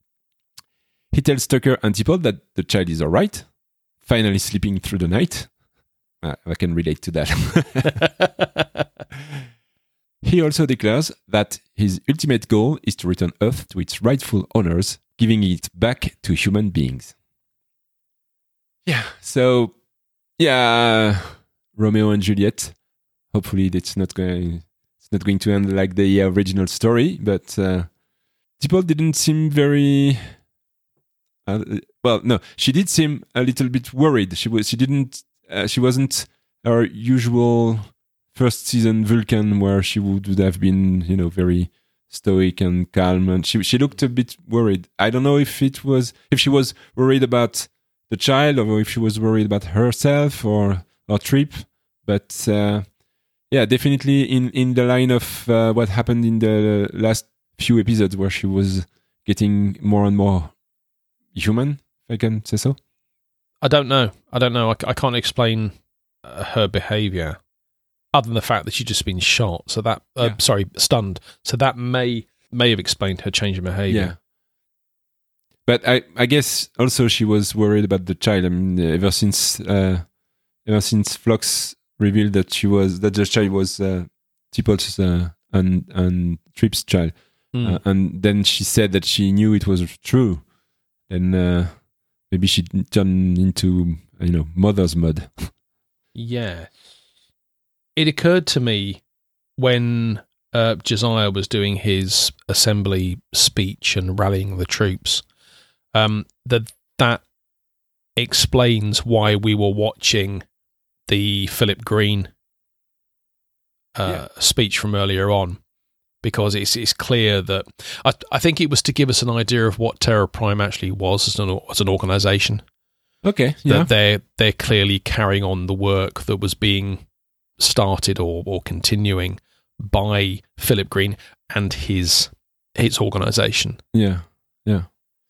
He tells Tucker and T'Pol that the child is alright, finally sleeping through the night. Uh, I can relate to that. He also declares that his ultimate goal is to return Earth to its rightful owners, giving it back to human beings. Yeah, so, yeah, Romeo and Juliet. Hopefully it's not going it's not going to end like the original story, but uh, T'Pol didn't seem very... Uh, well, no, she did seem a little bit worried. She was, she didn't, uh, she wasn't her usual first season Vulcan where she would have been, you know, very stoic and calm, and she she looked a bit worried. I don't know if it was if she was worried about the child or if she was worried about herself or or Trip, but uh, yeah, definitely in in the line of uh, what happened in the last few episodes where she was getting more and more human, if I can say so. I don't know. I don't know. I, I can't explain uh, her behaviour other than the fact that she'd just been shot. So that, uh, Yeah. sorry, stunned. So that may may have explained her change in behaviour. Yeah. But I, I guess also she was worried about the child. I mean, ever since uh, ever since Phlox revealed that she was that the child was uh, T'Pol's uh, and and Trip's child, Mm. uh, and then she said that she knew it was true. Then uh, maybe she turned into you know mother's mud. Yeah. It occurred to me when uh, Josiah was doing his assembly speech and rallying the troops um, that that explains why we were watching the Philip Green uh, speech from earlier on, because it's it's clear that I, I think it was to give us an idea of what Terra Prime actually was as an as an organisation. Okay, yeah, That they're they're clearly carrying on the work that was being started or, or continuing by Philip Green and his his organisation. yeah, yeah.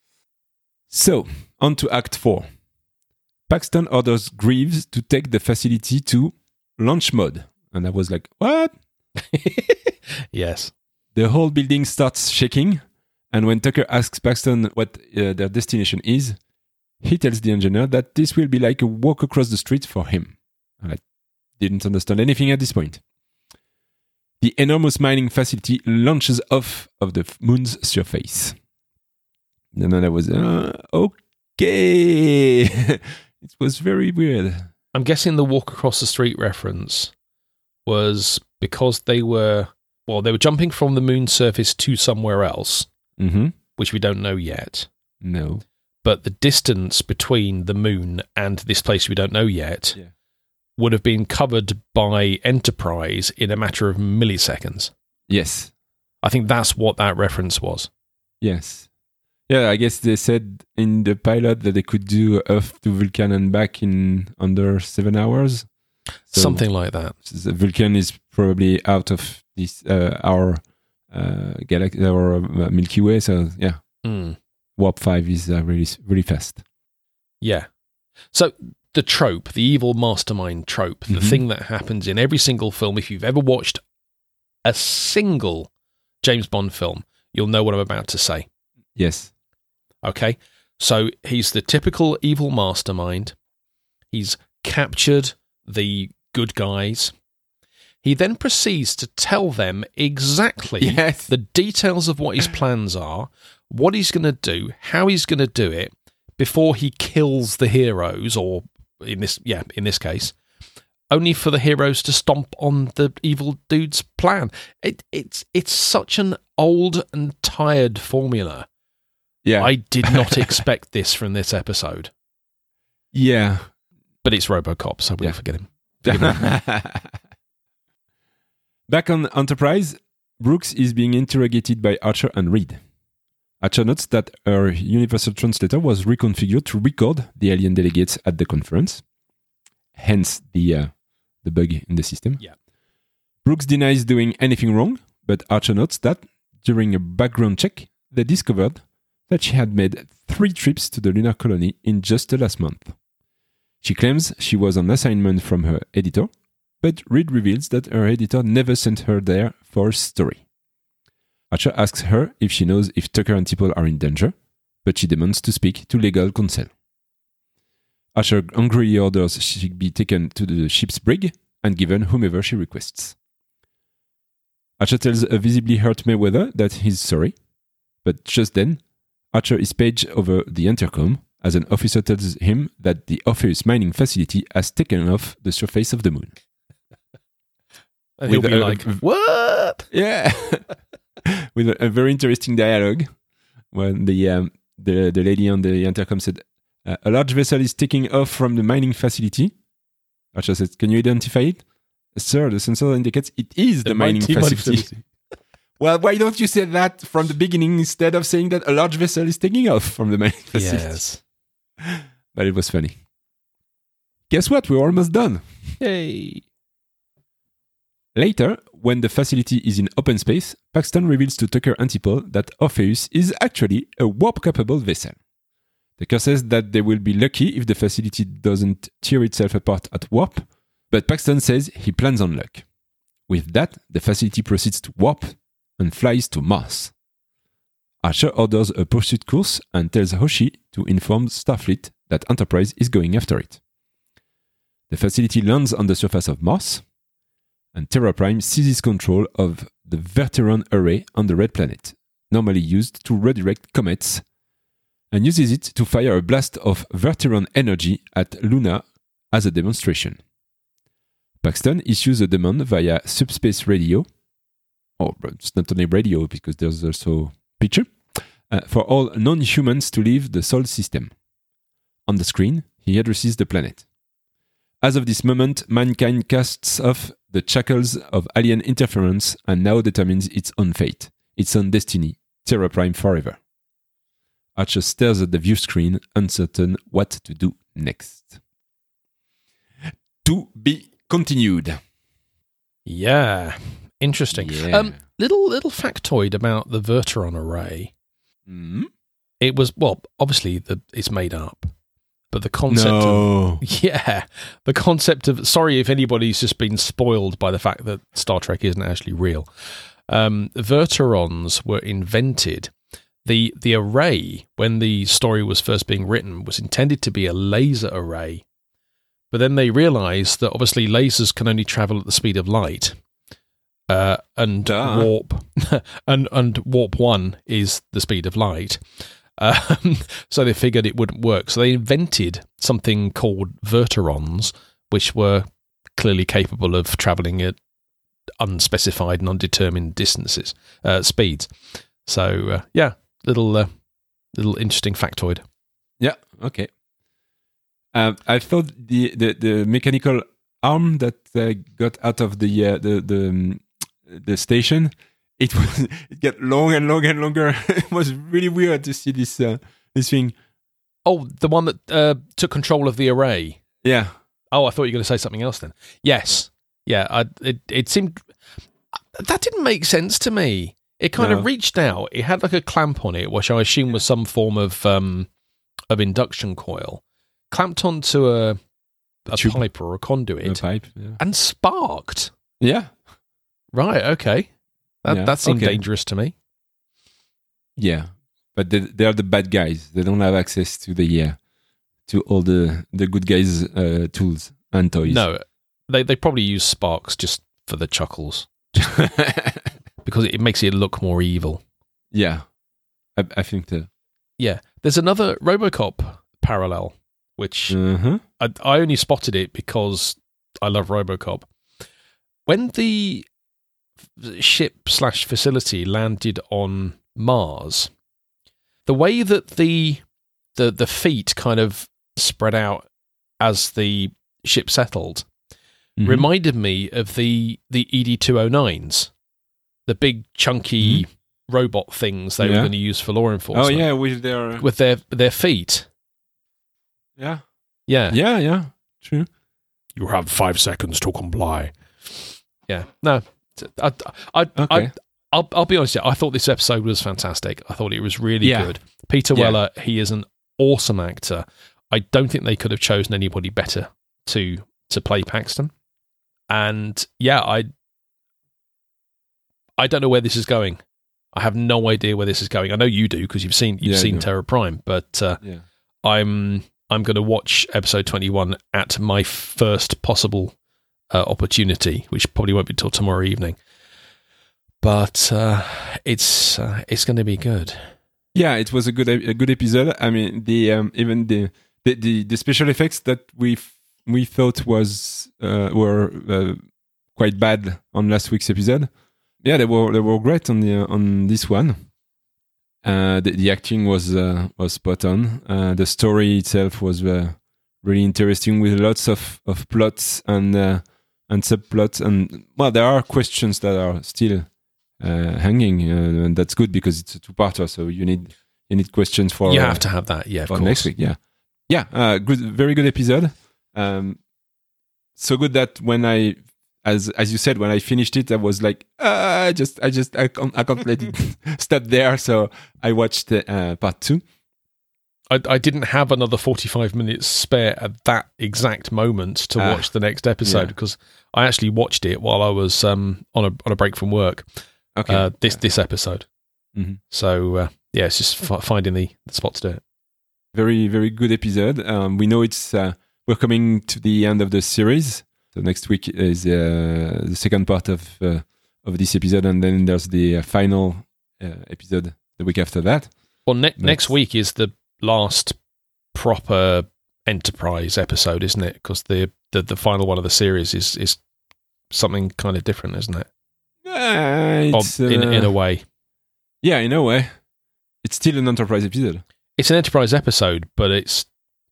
So on to Act Four. Paxton orders Greaves to take the facility to launch mode, and I was like, "What?" Yes. The whole building starts shaking, and when Tucker asks Paxton what uh, their destination is, he tells the engineer that this will be like a walk across the street for him. I didn't understand anything at this point. The enormous mining facility launches off of the moon's surface. And then I was, uh, okay. It was very weird. I'm guessing the walk across the street reference was because they were, well, they were jumping from the moon's surface to somewhere else, mm-hmm. which we don't know yet. No. But the distance between the moon and this place we don't know yet yeah. would have been covered by Enterprise in a matter of milliseconds. Yes. I think that's what that reference was. Yes. Yeah, I guess they said in the pilot that they could do Earth to Vulcan and back in under seven hours. So Something like that. The Vulcan is probably out of this uh, our uh, galaxy, our uh, Milky Way. So yeah, mm. Warp five is uh, really really fast. Yeah. So the trope, the evil mastermind trope, the Mm-hmm. thing that happens in every single film. If you've ever watched a single James Bond film, you'll know what I'm about to say. Yes. Okay, so he's the typical evil mastermind. He's captured the good guys. He then proceeds to tell them exactly Yes. the details of what his plans are, what he's going to do, how he's going to do it, before he kills the heroes, or in this, yeah, in this case, only for the heroes to stomp on the evil dude's plan. It, it's it's such an old and tired formula. Yeah. I did not expect this from this episode. Yeah. But it's RoboCop, so we'll Yeah. forget him. Forgive him. Back on Enterprise, Brooks is being interrogated by Archer and Reed. Archer notes that her universal translator was reconfigured to record the alien delegates at the conference, hence the uh, the bug in the system. Yeah. Brooks denies doing anything wrong, but Archer notes that during a background check, they discovered that she had made three trips to the lunar colony in just the last month. She claims she was on assignment from her editor, but Reed reveals that her editor never sent her there for a story. Archer asks her if she knows if Tucker and T'Pol are in danger, but she demands to speak to legal counsel. Archer angrily orders she be taken to the ship's brig and given whomever she requests. Archer tells a visibly hurt Mayweather that he's sorry, but just then, Archer is paged over the intercom as an officer tells him that the Orpheus mining facility has taken off the surface of the moon. And he'll With be a- like, what? Yeah, with a, a very interesting dialogue when the um, the the lady on the intercom said, uh, "A large vessel is taking off from the mining facility." Archer said, "Can you identify it?" "Sir, the sensor indicates it is the, the mining mighty facility." facility. Well, why don't you say that from the beginning instead of saying that a large vessel is taking off from the mining facility? Yes. But it was funny. Guess what? We're almost done. Yay. Later, when the facility is in open space, Paxton reveals to Tucker and T'Pol that Orpheus is actually a warp-capable vessel. Tucker says that they will be lucky if the facility doesn't tear itself apart at warp, but Paxton says he plans on luck. With that, the facility proceeds to warp and flies to Mars. Archer orders a pursuit course and tells Hoshi to inform Starfleet that Enterprise is going after it. The facility lands on the surface of Mars, and Terra Prime seizes control of the Verteron array on the Red Planet, normally used to redirect comets, and uses it to fire a blast of Verteron energy at Luna as a demonstration. Paxton issues a demand via subspace radio, or it's not only radio because there's also picture, uh, for all non-humans to leave the Sol system. On the screen, he addresses the planet. As of this moment, mankind casts off the shackles of alien interference and now determines its own fate, its own destiny, Terra Prime forever. Archer stares at the view screen, uncertain what to do next. To be continued. Yeah. Interesting. Yeah. Um, little little factoid about the Verteron array. Mm? It was, well, obviously the it's made up, but the concept No. of, yeah, the concept of, sorry if anybody's just been spoiled by the fact that Star Trek isn't actually real. Um, Verterons were invented the the array, when the story was first being written, was intended to be a laser array. But then they realised that obviously lasers can only travel at the speed of light, uh, and Duh. warp, and and warp one is the speed of light. Um, so they figured it wouldn't work. So they invented something called verterons, which were clearly capable of travelling at unspecified and undetermined distances, uh, speeds. So uh, yeah, little uh, little interesting factoid. Yeah. Okay. Um, I thought the, the, the mechanical arm that uh, got out of the uh, the the, um, the station, it was it got long and long and longer. It was really weird to see this uh, this thing. Oh, the one that uh, took control of the array. Yeah. Oh, I thought you were going to say something else then. Yes. Yeah. I, it it seemed that didn't make sense to me. It kind No. of reached out. It had like a clamp on it, which I assume was some form of um, of induction coil, clamped onto a, a Tube. pipe or a conduit, A pipe. Yeah. and sparked. Yeah. Right. Okay. That Yeah, that seemed okay. dangerous to me. Yeah. But they, they are the bad guys. They don't have access to the uh, to all the the good guys' uh, tools and toys. No, they they probably use sparks just for the chuckles, because it makes it look more evil. Yeah. I, I think the. Yeah. There's another RoboCop parallel, which Uh-huh. I, I only spotted it because I love RoboCop. When the ship slash facility landed on Mars, the way that the the the feet kind of spread out as the ship settled Mhm. reminded me of the the E D two oh nines, the big chunky robot things they were Yeah. going to use for law Oh enforcement. yeah, with their with their their feet. yeah Yeah. yeah yeah true. You have five seconds to comply. Yeah. No. I, I, I, Okay. I, I'll, I'll be honest. I thought this episode was fantastic. I thought it was really Yeah. good. Peter Yeah. Weller, he is an awesome actor. I don't think they could have chosen anybody better to to play Paxton. And yeah, I I don't know where this is going. I have no idea where this is going. I know you do because you've seen you've Yeah, I seen do. Terror Prime, but uh, Yeah. I'm I'm going to watch episode twenty-one at my first possible uh, opportunity, which probably won't be till tomorrow evening. But uh, it's uh, it's going to be good. Yeah, it was a good a good episode. I mean, the um, even the, the the the special effects that we f- we thought was uh, were uh, quite bad on last week's episode. Yeah, they were they were great on the on this one. Uh, the, the acting was uh, was spot on. Uh, the story itself was uh, really interesting with lots of, of plots and uh, and subplots. And well, there are questions that are still uh, hanging, uh, and that's good because it's a two-parter. So you need you need questions for You uh, have to have that, yeah, of for course. next week. Yeah, yeah, uh, good, very good episode. Um, so good that when I As as you said, when I finished it, I was like, uh, I just, I just, I can't, I can't let it stop there. So I watched uh, part two. I, I didn't have another forty-five minutes spare at that exact moment to Ah, watch the next episode yeah. because I actually watched it while I was um, on a on a break from work. Okay, Uh, this yeah. this episode. Mhm. So uh, yeah, it's just f- finding the, the spot to do it. Very, very good episode. Um, we know it's uh, we're coming to the end of the series. So next week is uh, the second part of uh, of this episode, and then there's the uh, final uh, episode the week after that. Well, ne- Next. next week is the last proper Enterprise episode, isn't it? Because the, the the final one of the series is is something kind of different, isn't it? Uh, Or it's, in uh, in a way, yeah, in a way, it's still an Enterprise episode. it's an Enterprise episode, but it's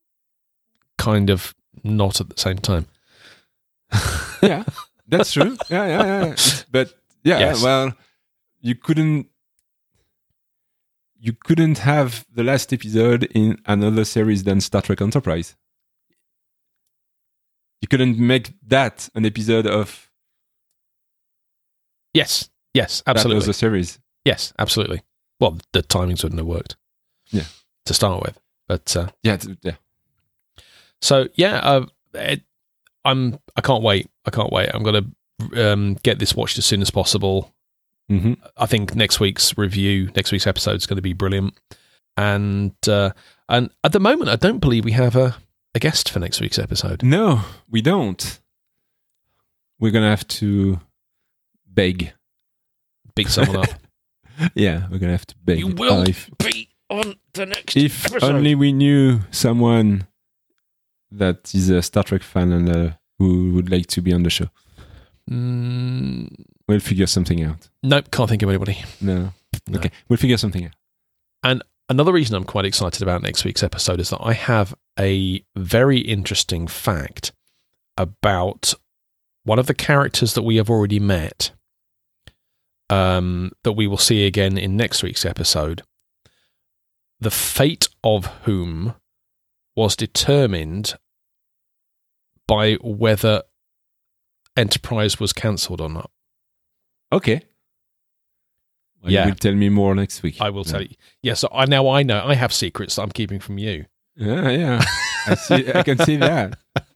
kind of not at the same time. Yeah, that's true. Yeah, yeah, yeah. It's- but yeah, Yes. well, you couldn't you couldn't have the last episode in another series than Star Trek Enterprise. You couldn't make that an episode of Yes, yes, that absolutely. other series. Yes, absolutely. Well, the timings wouldn't have worked. Yeah. To start with, but uh, Yeah, it's- yeah. so yeah, uh, it, I'm. I can't wait. I can't wait. I'm gonna um, get this watched as soon as possible. Mm-hmm. I think next week's review, next week's episode is going to be brilliant. And uh, and at the moment, I don't believe we have a, a guest for next week's episode. No, we don't. We're going to have to beg. Beat someone up. Yeah, we're going to have to beg. You will Uh, if be on the next if episode. only we knew someone that is a Star Trek fan and uh, who would like to be on the show. Mm, We'll figure something out. nope, can't think of anybody. No. No. Okay, we'll figure something out. And another reason I'm quite excited about next week's episode is that I have a very interesting fact about one of the characters that we have already met, um, that we will see again in next week's episode, the fate of whom was determined by whether Enterprise was cancelled or not. Okay. Well, Yeah. You will tell me more next week. I will Yeah. tell you. Yeah, so I now I know I have secrets that I'm keeping from you. Yeah, yeah. I see. I can see that.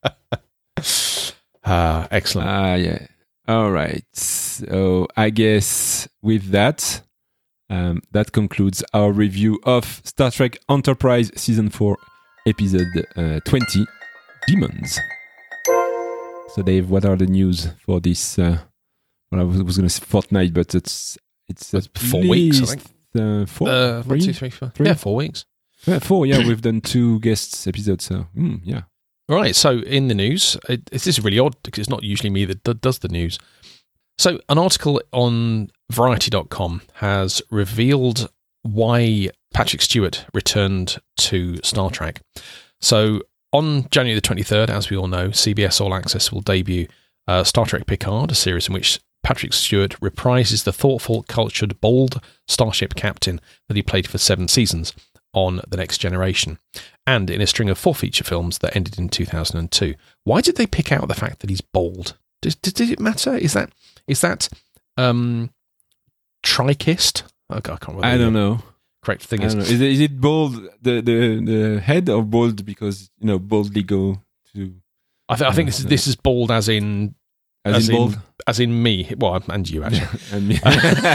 Ah, excellent. Ah, yeah. All right. So I guess with that, um, that concludes our review of Star Trek Enterprise Season four, Episode uh, twenty, Demons. So Dave, what are the news for this? Uh, well, I was, was going to say fortnight, but it's it's It's at four weeks, I least, think. Uh, four, Uh, one, three? two, three, four. Three? Yeah, four weeks. Yeah, four. Yeah, we've done two guest episodes. So mm, yeah. Right, so in the news, it, this is really odd because it's not usually me that d- does the news. So an article on Variety dot com has revealed why Patrick Stewart returned to Star Trek. So on January the twenty-third, as we all know, C B S All Access will debut uh, Star Trek Picard, a series in which Patrick Stewart reprises the thoughtful, cultured, bold starship captain that he played for seven seasons on The Next Generation, and in a string of four feature films that ended in two thousand two. Why did they pick out the fact that he's bold? Did, did, did it matter? Is that is that um, trikist? Oh, God, I can't remember. I don't know. Correct thing I is, don't know. Is it, is it bold the, the the head or bold because you know boldly go to I, th- I think this is this is bold as in as, As in in- bold as in me. Well, and you actually. and me.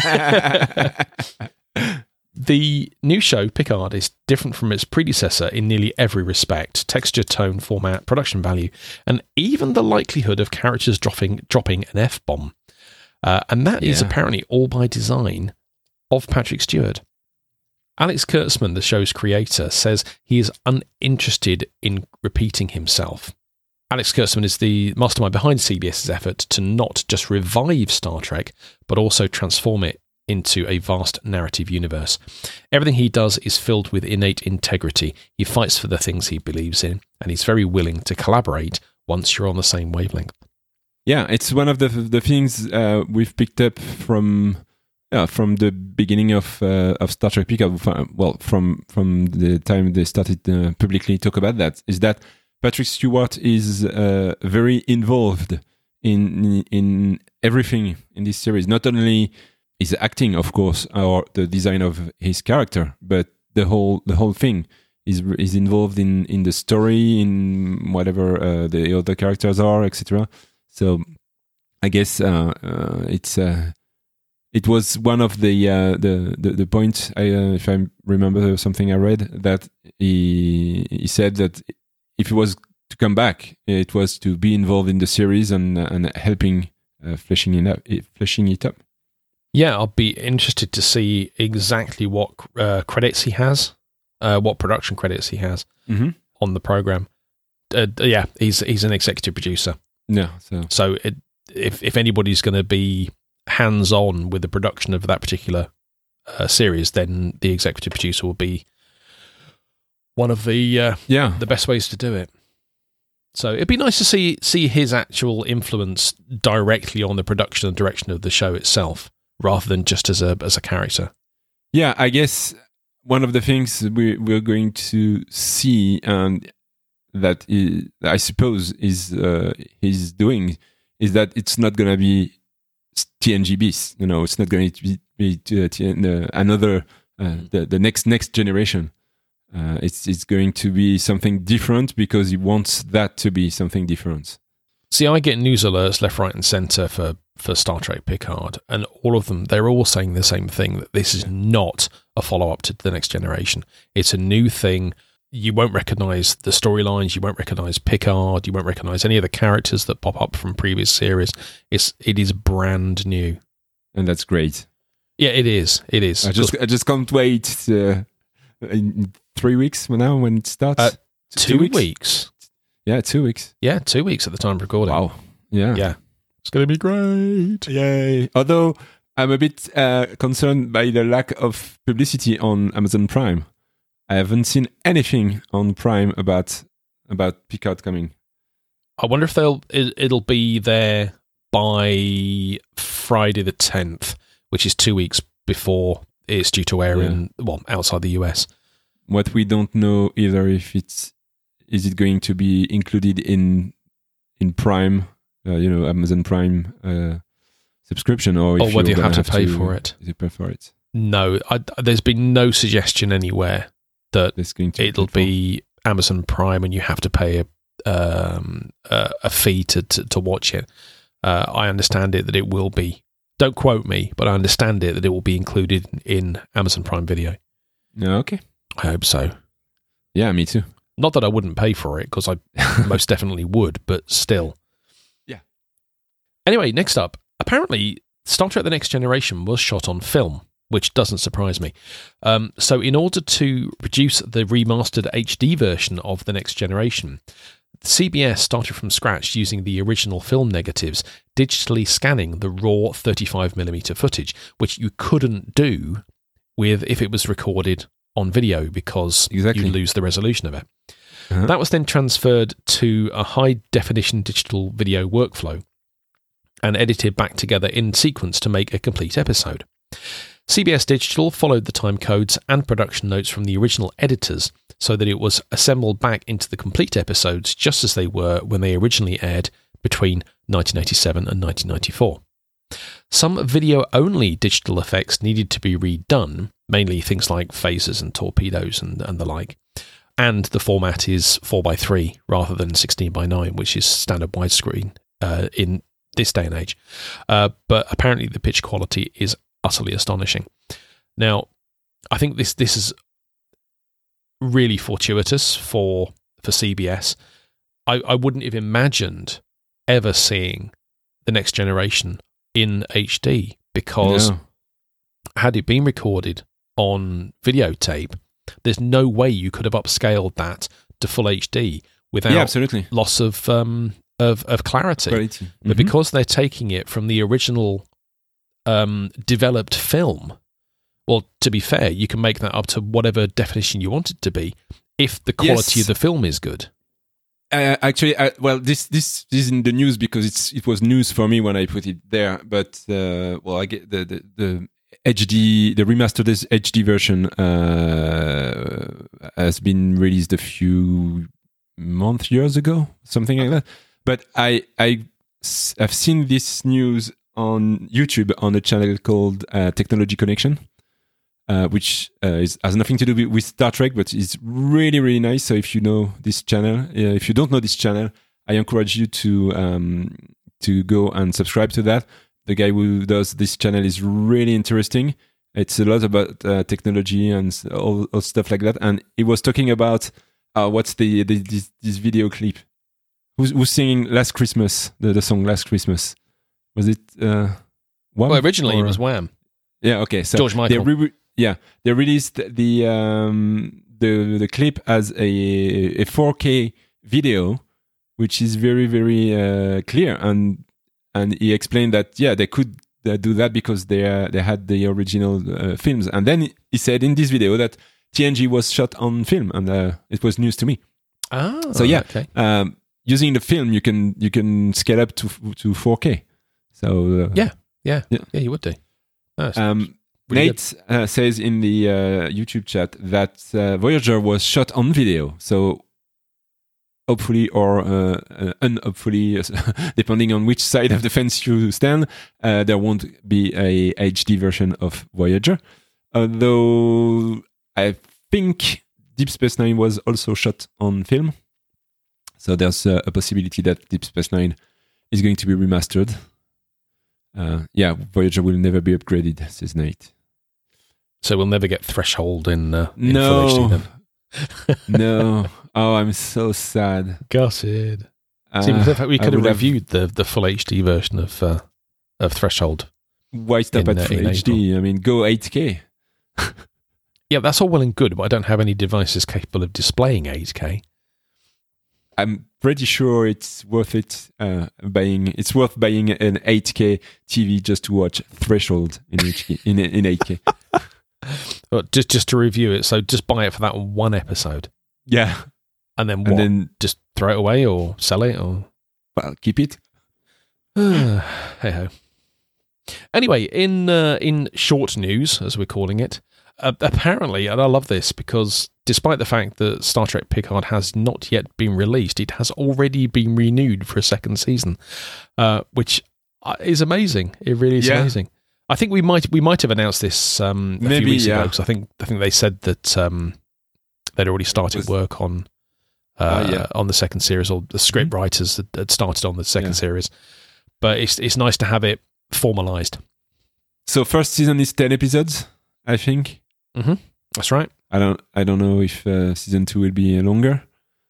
The new show, Picard, is different from its predecessor in nearly every respect: texture, tone, format, production value, and even the likelihood of characters dropping dropping an F-bomb. Uh, and that is Yeah. apparently all by design of Patrick Stewart. Alex Kurtzman, the show's creator, says he is uninterested in repeating himself. Alex Kurtzman is the mastermind behind CBS's effort to not just revive Star Trek, but also transform it into a vast narrative universe. Everything he does is filled with innate integrity. He fights for the things he believes in, and he's very willing to collaborate once you're on the same wavelength. Yeah, it's one of the the things uh, we've picked up from yeah, from the beginning of uh, of Star Trek Picard. Well, from from the time they started uh, publicly talk about that, is that Patrick Stewart is uh, very involved in in everything in this series. Not only his acting, of course, or the design of his character, but the whole the whole thing is is involved in in the story, in whatever uh, the other characters are, et cetera. So I guess uh, uh, it's uh, it was one of the uh, the the, the points. I, uh, if I remember something I read, that he he said that if he was to come back, it was to be involved in the series and and helping uh, fleshing it up, fleshing it up. Yeah, I'll be interested to see exactly what uh, credits he has, uh, what production credits he has Mm-hmm. on the program. Uh, yeah, he's he's an executive producer. Yeah. So So it, if if anybody's going to be hands on with the production of that particular uh, series, then the executive producer will be one of the uh, yeah. the best ways to do it. So it'd be nice to see see his actual influence directly on the production and direction of the show itself, rather than just as a as a character. Yeah, I guess one of the things we, we're going to see, and that is, I suppose is uh, he's doing, is that it's not going to be T N G bis. You know, it's not going to be, be to, uh, another uh, the the next next generation. Uh, it's it's going to be something different because he wants that to be something different. See, I get news alerts left, right, and centre for for Star Trek Picard, and all of them, they're all saying the same thing, that this is not a follow-up to The Next Generation. It's a new thing. You won't recognise the storylines, you won't recognise Picard, you won't recognise any of the characters that pop up from previous series. It's, it is brand new. And that's great. Yeah, it is. It is. I just I just can't wait uh, in three weeks from now when it starts. Uh, two, two weeks? weeks? Yeah, two weeks. Yeah, two weeks at the time of recording. Wow. Yeah. Yeah. It's going to be great. Yay. Although I'm a bit uh, concerned by the lack of publicity on Amazon Prime. I haven't seen anything on Prime about about Picard coming. I wonder if they'll it, it'll be there by Friday the tenth, which is two weeks before it's due to air Yeah. in, well, outside the U S. What we don't know either if it's is it going to be included in in Prime, uh, you know, Amazon Prime uh, subscription, or if Or whether you're you have gonna to pay for it. You pay for it. No, I, there's been no suggestion anywhere that It's going to it'll be Amazon Prime and you have to pay a um, a, a fee to, to, to watch it. Uh, I understand it that it will be. Don't quote me, but I understand it that it will be included in Amazon Prime Video. Yeah, okay. I hope so. Yeah, me too. Not that I wouldn't pay for it, because I most definitely would, but still. Yeah. Anyway, next up. Apparently, Star Trek The Next Generation was shot on film, which doesn't surprise me. Um, so in order to produce the remastered H D version of The Next Generation, C B S started from scratch using the original film negatives, digitally scanning the raw thirty-five millimeter footage, which you couldn't do with if it was recorded on video, because Exactly. you lose the resolution of it. Uh-huh. That was then transferred to a high-definition digital video workflow and edited back together in sequence to make a complete episode. C B S Digital followed the time codes and production notes from the original editors so that it was assembled back into the complete episodes just as they were when they originally aired between nineteen eighty-seven and nineteen ninety-four. Some video-only digital effects needed to be redone, mainly things like phasers and torpedoes and, and the like. And the format is four by three rather than sixteen by nine, which is standard widescreen uh, in this day and age. Uh, but apparently the pitch quality is utterly astonishing. Now, I think this this is really fortuitous for for C B S. I, I wouldn't have imagined ever seeing The Next Generation in H D, because No. had it been recorded on videotape, there's no way you could have upscaled that to full H D without Yeah, absolutely. loss of um, of, of clarity. Quality. But Mhm. because they're taking it from the original um, developed film, well, to be fair, you can make that up to whatever definition you want it to be if the quality Yes. of the film is good. Uh, actually, uh, well, this this this is in the news because it's it was news for me when I put it there. But uh, well, I get the, the the H D, the remastered H D version uh, has been released a few months, years ago, something like that. But I I s- I've seen this news on YouTube on a channel called uh, Technology Connection. Uh, which uh, is, has nothing to do with, with Star Trek, but is really, really nice. So if you know this channel, uh, if you don't know this channel, I encourage you to um, to go and subscribe to that. The guy who does this channel is really interesting. It's a lot about uh, technology and s- all, all stuff like that. And he was talking about uh, what's the, the this, this video clip? Who's, who's singing Last Christmas? The, the song Last Christmas. Was it? Uh, Wham? Well, originally Or- it was Wham. Yeah. Okay. So George Michael. They re- yeah, they released the um, the the clip as a a four K video, which is very very uh, clear, and and he explained that yeah they could uh, do that because they uh, they had the original uh, films, and then he said in this video that T N G was shot on film, and uh, it was news to me. Ah, So yeah, okay. um, using the film you can you can scale up to to four K. So uh, Yeah, yeah, yeah. yeah, you would do. That's Um, really Nate uh, says in the uh, YouTube chat that uh, Voyager was shot on video, so hopefully or uh, uh, unhopefully, depending on which side of the fence you stand, uh, there won't be a H D version of Voyager. Although I think Deep Space Nine was also shot on film, so there's uh, a possibility that Deep Space Nine is going to be remastered. Uh, yeah, Voyager will never be upgraded, says Nate. So we'll never get Threshold in, uh, in no. Full H D then. No. Oh, I'm so sad. Gutted. Uh, See, in fact, we could have have reviewed the, the Full H D version of uh, of Threshold. Why stop in, at uh, Full in H D? I mean, go eight K. Yeah, that's all well and good, but I don't have any devices capable of displaying eight K. I'm pretty sure it's worth it uh, buying. It's worth buying an eight K T V just to watch Threshold in H K, in in eight K. But just just to review it, so just buy it for that one episode, Yeah, and then what? and then Just throw it away or sell it or well, keep it. hey ho. Anyway, in uh, in short news, as we're calling it, uh, apparently, and I love this because despite the fact that Star Trek Picard has not yet been released, it has already been renewed for a second season, uh, which is amazing. It really is Yeah. amazing. I think we might we might have announced this um, a Maybe, few weeks yeah. ago because I think I think they said that um, they'd already started Was- work on uh, Ah, yeah. on the second series, or the script writers had, had started on the second Yeah. series. But it's it's nice to have it formalized. So first season is ten episodes, I think. Mm-hmm. That's right. I don't. I don't know if uh, season two will be longer.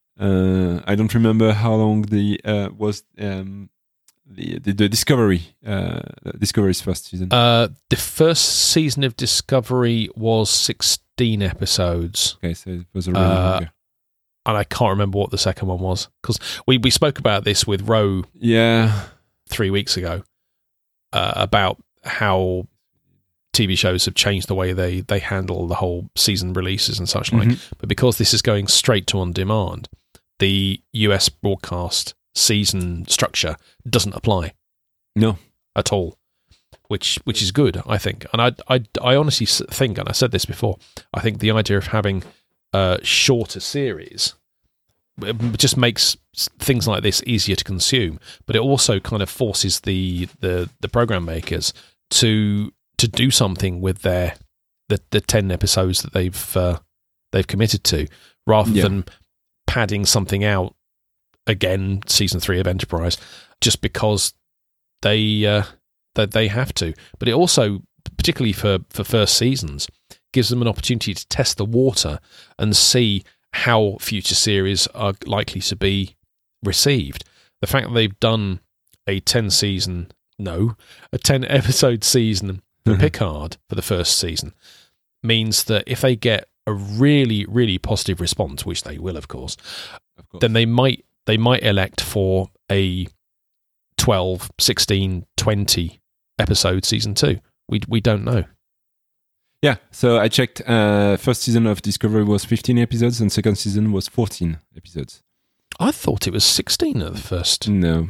Uh, I don't remember how long the uh, was um, the, the the Discovery uh, Discovery's first season. Uh, the first season of Discovery was sixteen episodes, Okay, so it was already uh, longer. and I can't remember what the second one was because we, we spoke about this with Ro Yeah, three weeks ago uh, about how T V shows have changed the way they, they handle the whole season releases and such like. Mhm. But because this is going straight to on demand, the U S broadcast season structure doesn't apply No. at all, which which is good, I think. And I I, I honestly s- think, and I said this before, I think the idea of having a shorter series it just makes s- things like this easier to consume, but it also kind of forces the the, the program makers to to do something with their the, the ten episodes that they've uh, they've committed to, rather Yeah. than padding something out again, season three of Enterprise, just because they uh, that they have to. But it also, particularly for, for first seasons, gives them an opportunity to test the water and see how future series are likely to be received. The fact that they've done a ten season, no, a ten episode season for Mhm. Picard for the first season means that if they get a really, really positive response, which they will, of course, Of course. then they might they might elect for a twelve, sixteen, twenty episode season two. We we don't know. Yeah, so I checked. Uh, first season of Discovery was fifteen episodes, and second season was fourteen episodes. I thought it was sixteen at the first. No,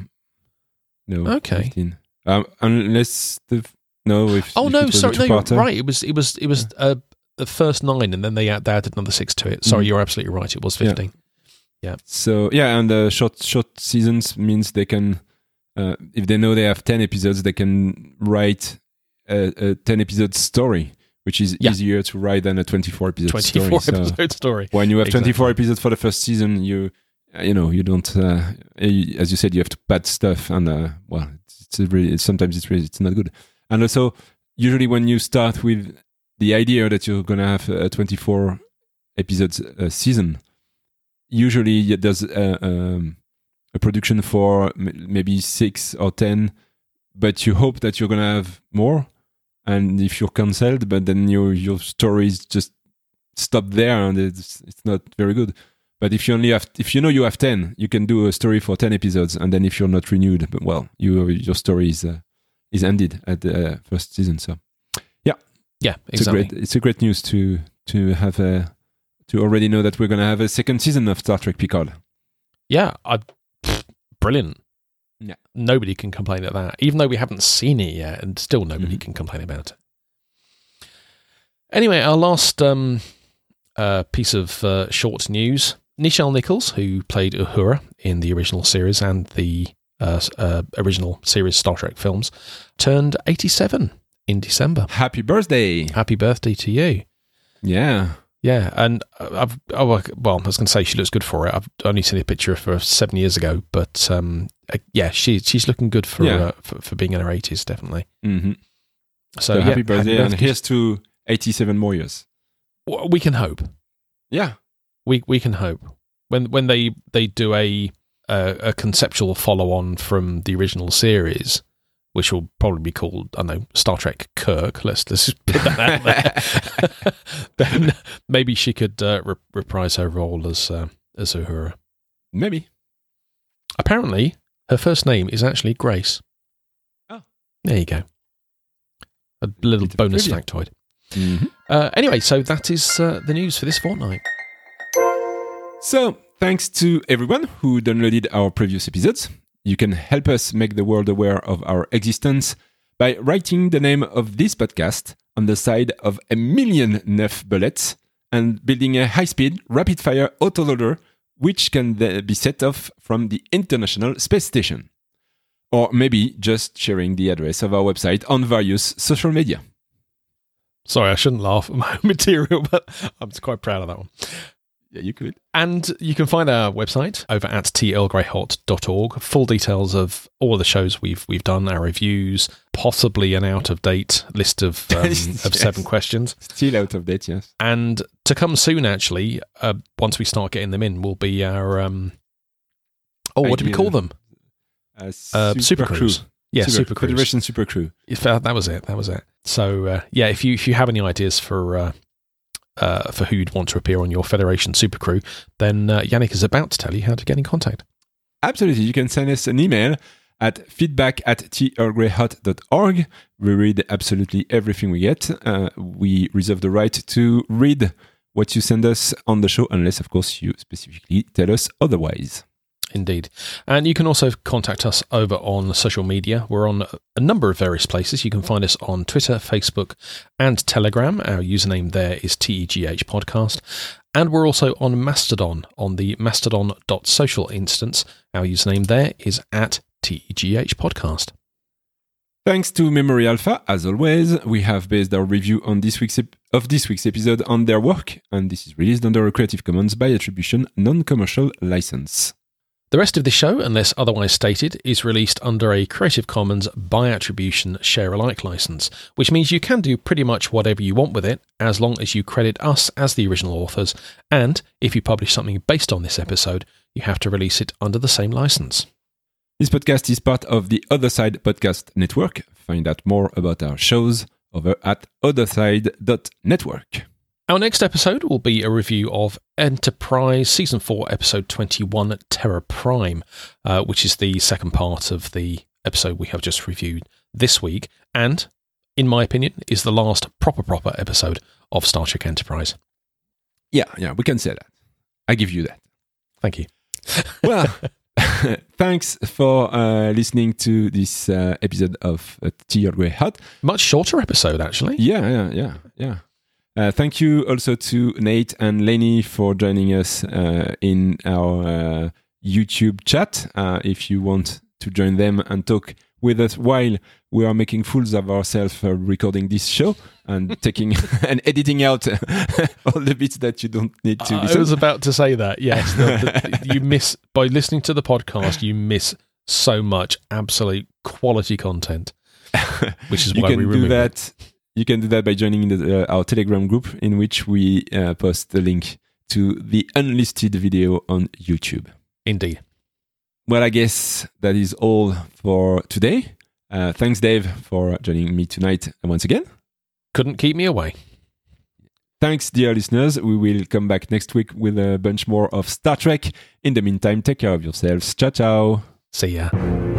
no. Okay. fifteen. Um, unless the no. If, Oh if no, it was a sorry, no, you're two-parter. right. It was it was it was uh, the first nine, and then they, add, they added another six to it. Sorry, Mm. you're absolutely right. It was fifteen. So yeah, and uh, short short seasons means they can, uh, if they know they have ten episodes, they can write a, a ten episode story, which is Yeah. easier to write than a twenty-four episode Twenty-four story. So episode story. when you have Exactly. twenty-four episodes for the first season, you uh, you know you don't uh, you- as you said, you have to pad stuff, and uh, well, it's, it's a really sometimes it's really it's not good. And also, usually when you start with the idea that you're gonna have a twenty-four episodes uh, season, usually there's a, um, a production for m- maybe six or ten, but you hope that you're gonna have more. And if you're cancelled, but then your your stories just stop there, and it's it's not very good. But if you only have, if you know you have ten, you can do a story for ten episodes, and then if you're not renewed, but well, you your story is uh, is ended at the uh, first season. So Yeah, it's exactly. a great it's a great news to to have a to already know that we're gonna have a second season of Star Trek Picard. Yeah, I, pfft, brilliant. Yeah. Nobody can complain at that, even though we haven't seen it yet, and still nobody Mhm. can complain about it. Anyway, our last um, uh, piece of uh, short news: Nichelle Nichols, who played Uhura in the original series and the uh, s- uh, original series Star Trek films, turned eighty-seven in December. Happy birthday! Happy birthday to you! Yeah, Yeah, and I've oh, well, I was going to say she looks good for it. I've only seen a picture of her seven years ago, but um, uh, yeah, she she's looking good for, Yeah. uh, for for being in her eighties, definitely. Mm-hmm. So, So yeah, happy birthday, and birthday. here's to eighty-seven more years. W- We can hope. Yeah. We we can hope when when they they do a a, a conceptual follow on from the original series, which will probably be called, I don't know, Star Trek Kirk. Let's let's just put that out there. Then maybe she could uh, re- reprise her role as uh, as Uhura. Maybe. Apparently, her first name is actually Grace. Oh. There you go. A little Bit of bonus trivia. factoid. Mm-hmm. Uh, anyway, so that is uh, the news for this fortnight. So, thanks to everyone who downloaded our previous episodes. You can help us make the world aware of our existence by writing the name of this podcast on the side of a million Neuf bullets and building a high-speed, rapid-fire autoloader which can then be set off from the International Space Station. Or maybe just sharing the address of our website on various social media. Sorry, I shouldn't laugh at my own material, but I'm quite proud of that one. Yeah, you could. And you can find our website over at t earl grey hot dot org. Full details of all of the shows we've we've done, our reviews, possibly an out-of-date list of um, Yes. of seven questions. Still out of date, yes. And to come soon, actually, uh, once we start getting them in, will be our... Um, oh, what do we Idea. call them? Uh, Uh, Super, Super Crew. Cruise. Yeah, Super, Super Cruise. Federation Super Crew. If that, that was it. That was it. So uh, yeah, if you if you have any ideas for uh, uh, for who you'd want to appear on your Federation Super Crew, then uh, Yannick is about to tell you how to get in contact. Absolutely. You can send us an email at feedback at t earl grey hot dot org. We read absolutely everything we get. Uh, we reserve the right to read what you send us on the show, unless, of course, you specifically tell us otherwise. Indeed. And you can also contact us over on social media. We're on a number of various places. You can find us on Twitter, Facebook, and Telegram. Our username there is T E G H Podcast. And we're also on Mastodon, on the mastodon dot social instance. Our username there is at T E G H Podcast. Thanks to Memory Alpha, as always, we have based our review on this week's ep- of this week's episode on their work, and this is released under a Creative Commons by attribution non-commercial license. The rest of the show, unless otherwise stated, is released under a Creative Commons by attribution share-alike license, which means you can do pretty much whatever you want with it, as long as you credit us as the original authors, and if you publish something based on this episode, you have to release it under the same license. This podcast is part of the Other Side Podcast Network. Find out more about our shows over at otherside dot network. Our next episode will be a review of Enterprise Season four, Episode twenty-one, Terra Prime, uh, which is the second part of the episode we have just reviewed this week, and, in my opinion, is the last proper, proper episode of Star Trek Enterprise. Yeah, yeah, we can say that. I give you that. Thank you. Well, thanks for uh, listening to this uh, episode of uh, T Earl Grey Hot. Much shorter episode, actually. Yeah, yeah, yeah, yeah. Uh, thank you also to Nate and Lenny for joining us uh, in our uh, YouTube chat. Uh, if you want to join them and talk with us while we are making fools of ourselves uh, recording this show and taking and editing out all the bits that you don't need to Uh, listen. I was about to say that, yes. The, the, you miss, by listening to the podcast, you miss so much absolute quality content, which is you why can we do remove that. it. You can do that by joining the, uh, our Telegram group, in which we uh, post the link to the unlisted video on YouTube. Indeed. Well, I guess that is all for today. Uh, thanks, Dave, for joining me tonight once again. Couldn't keep me away. Thanks, dear listeners. We will come back next week with a bunch more of Star Trek. In the meantime, take care of yourselves. Ciao, ciao. See ya.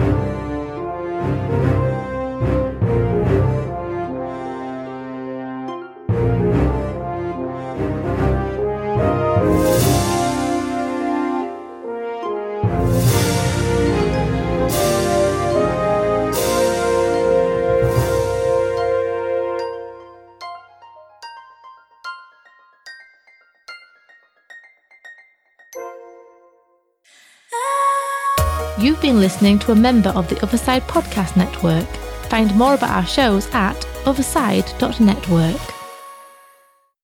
You've been listening to a member of the Otherside Podcast Network. Find more about our shows at otherside dot network.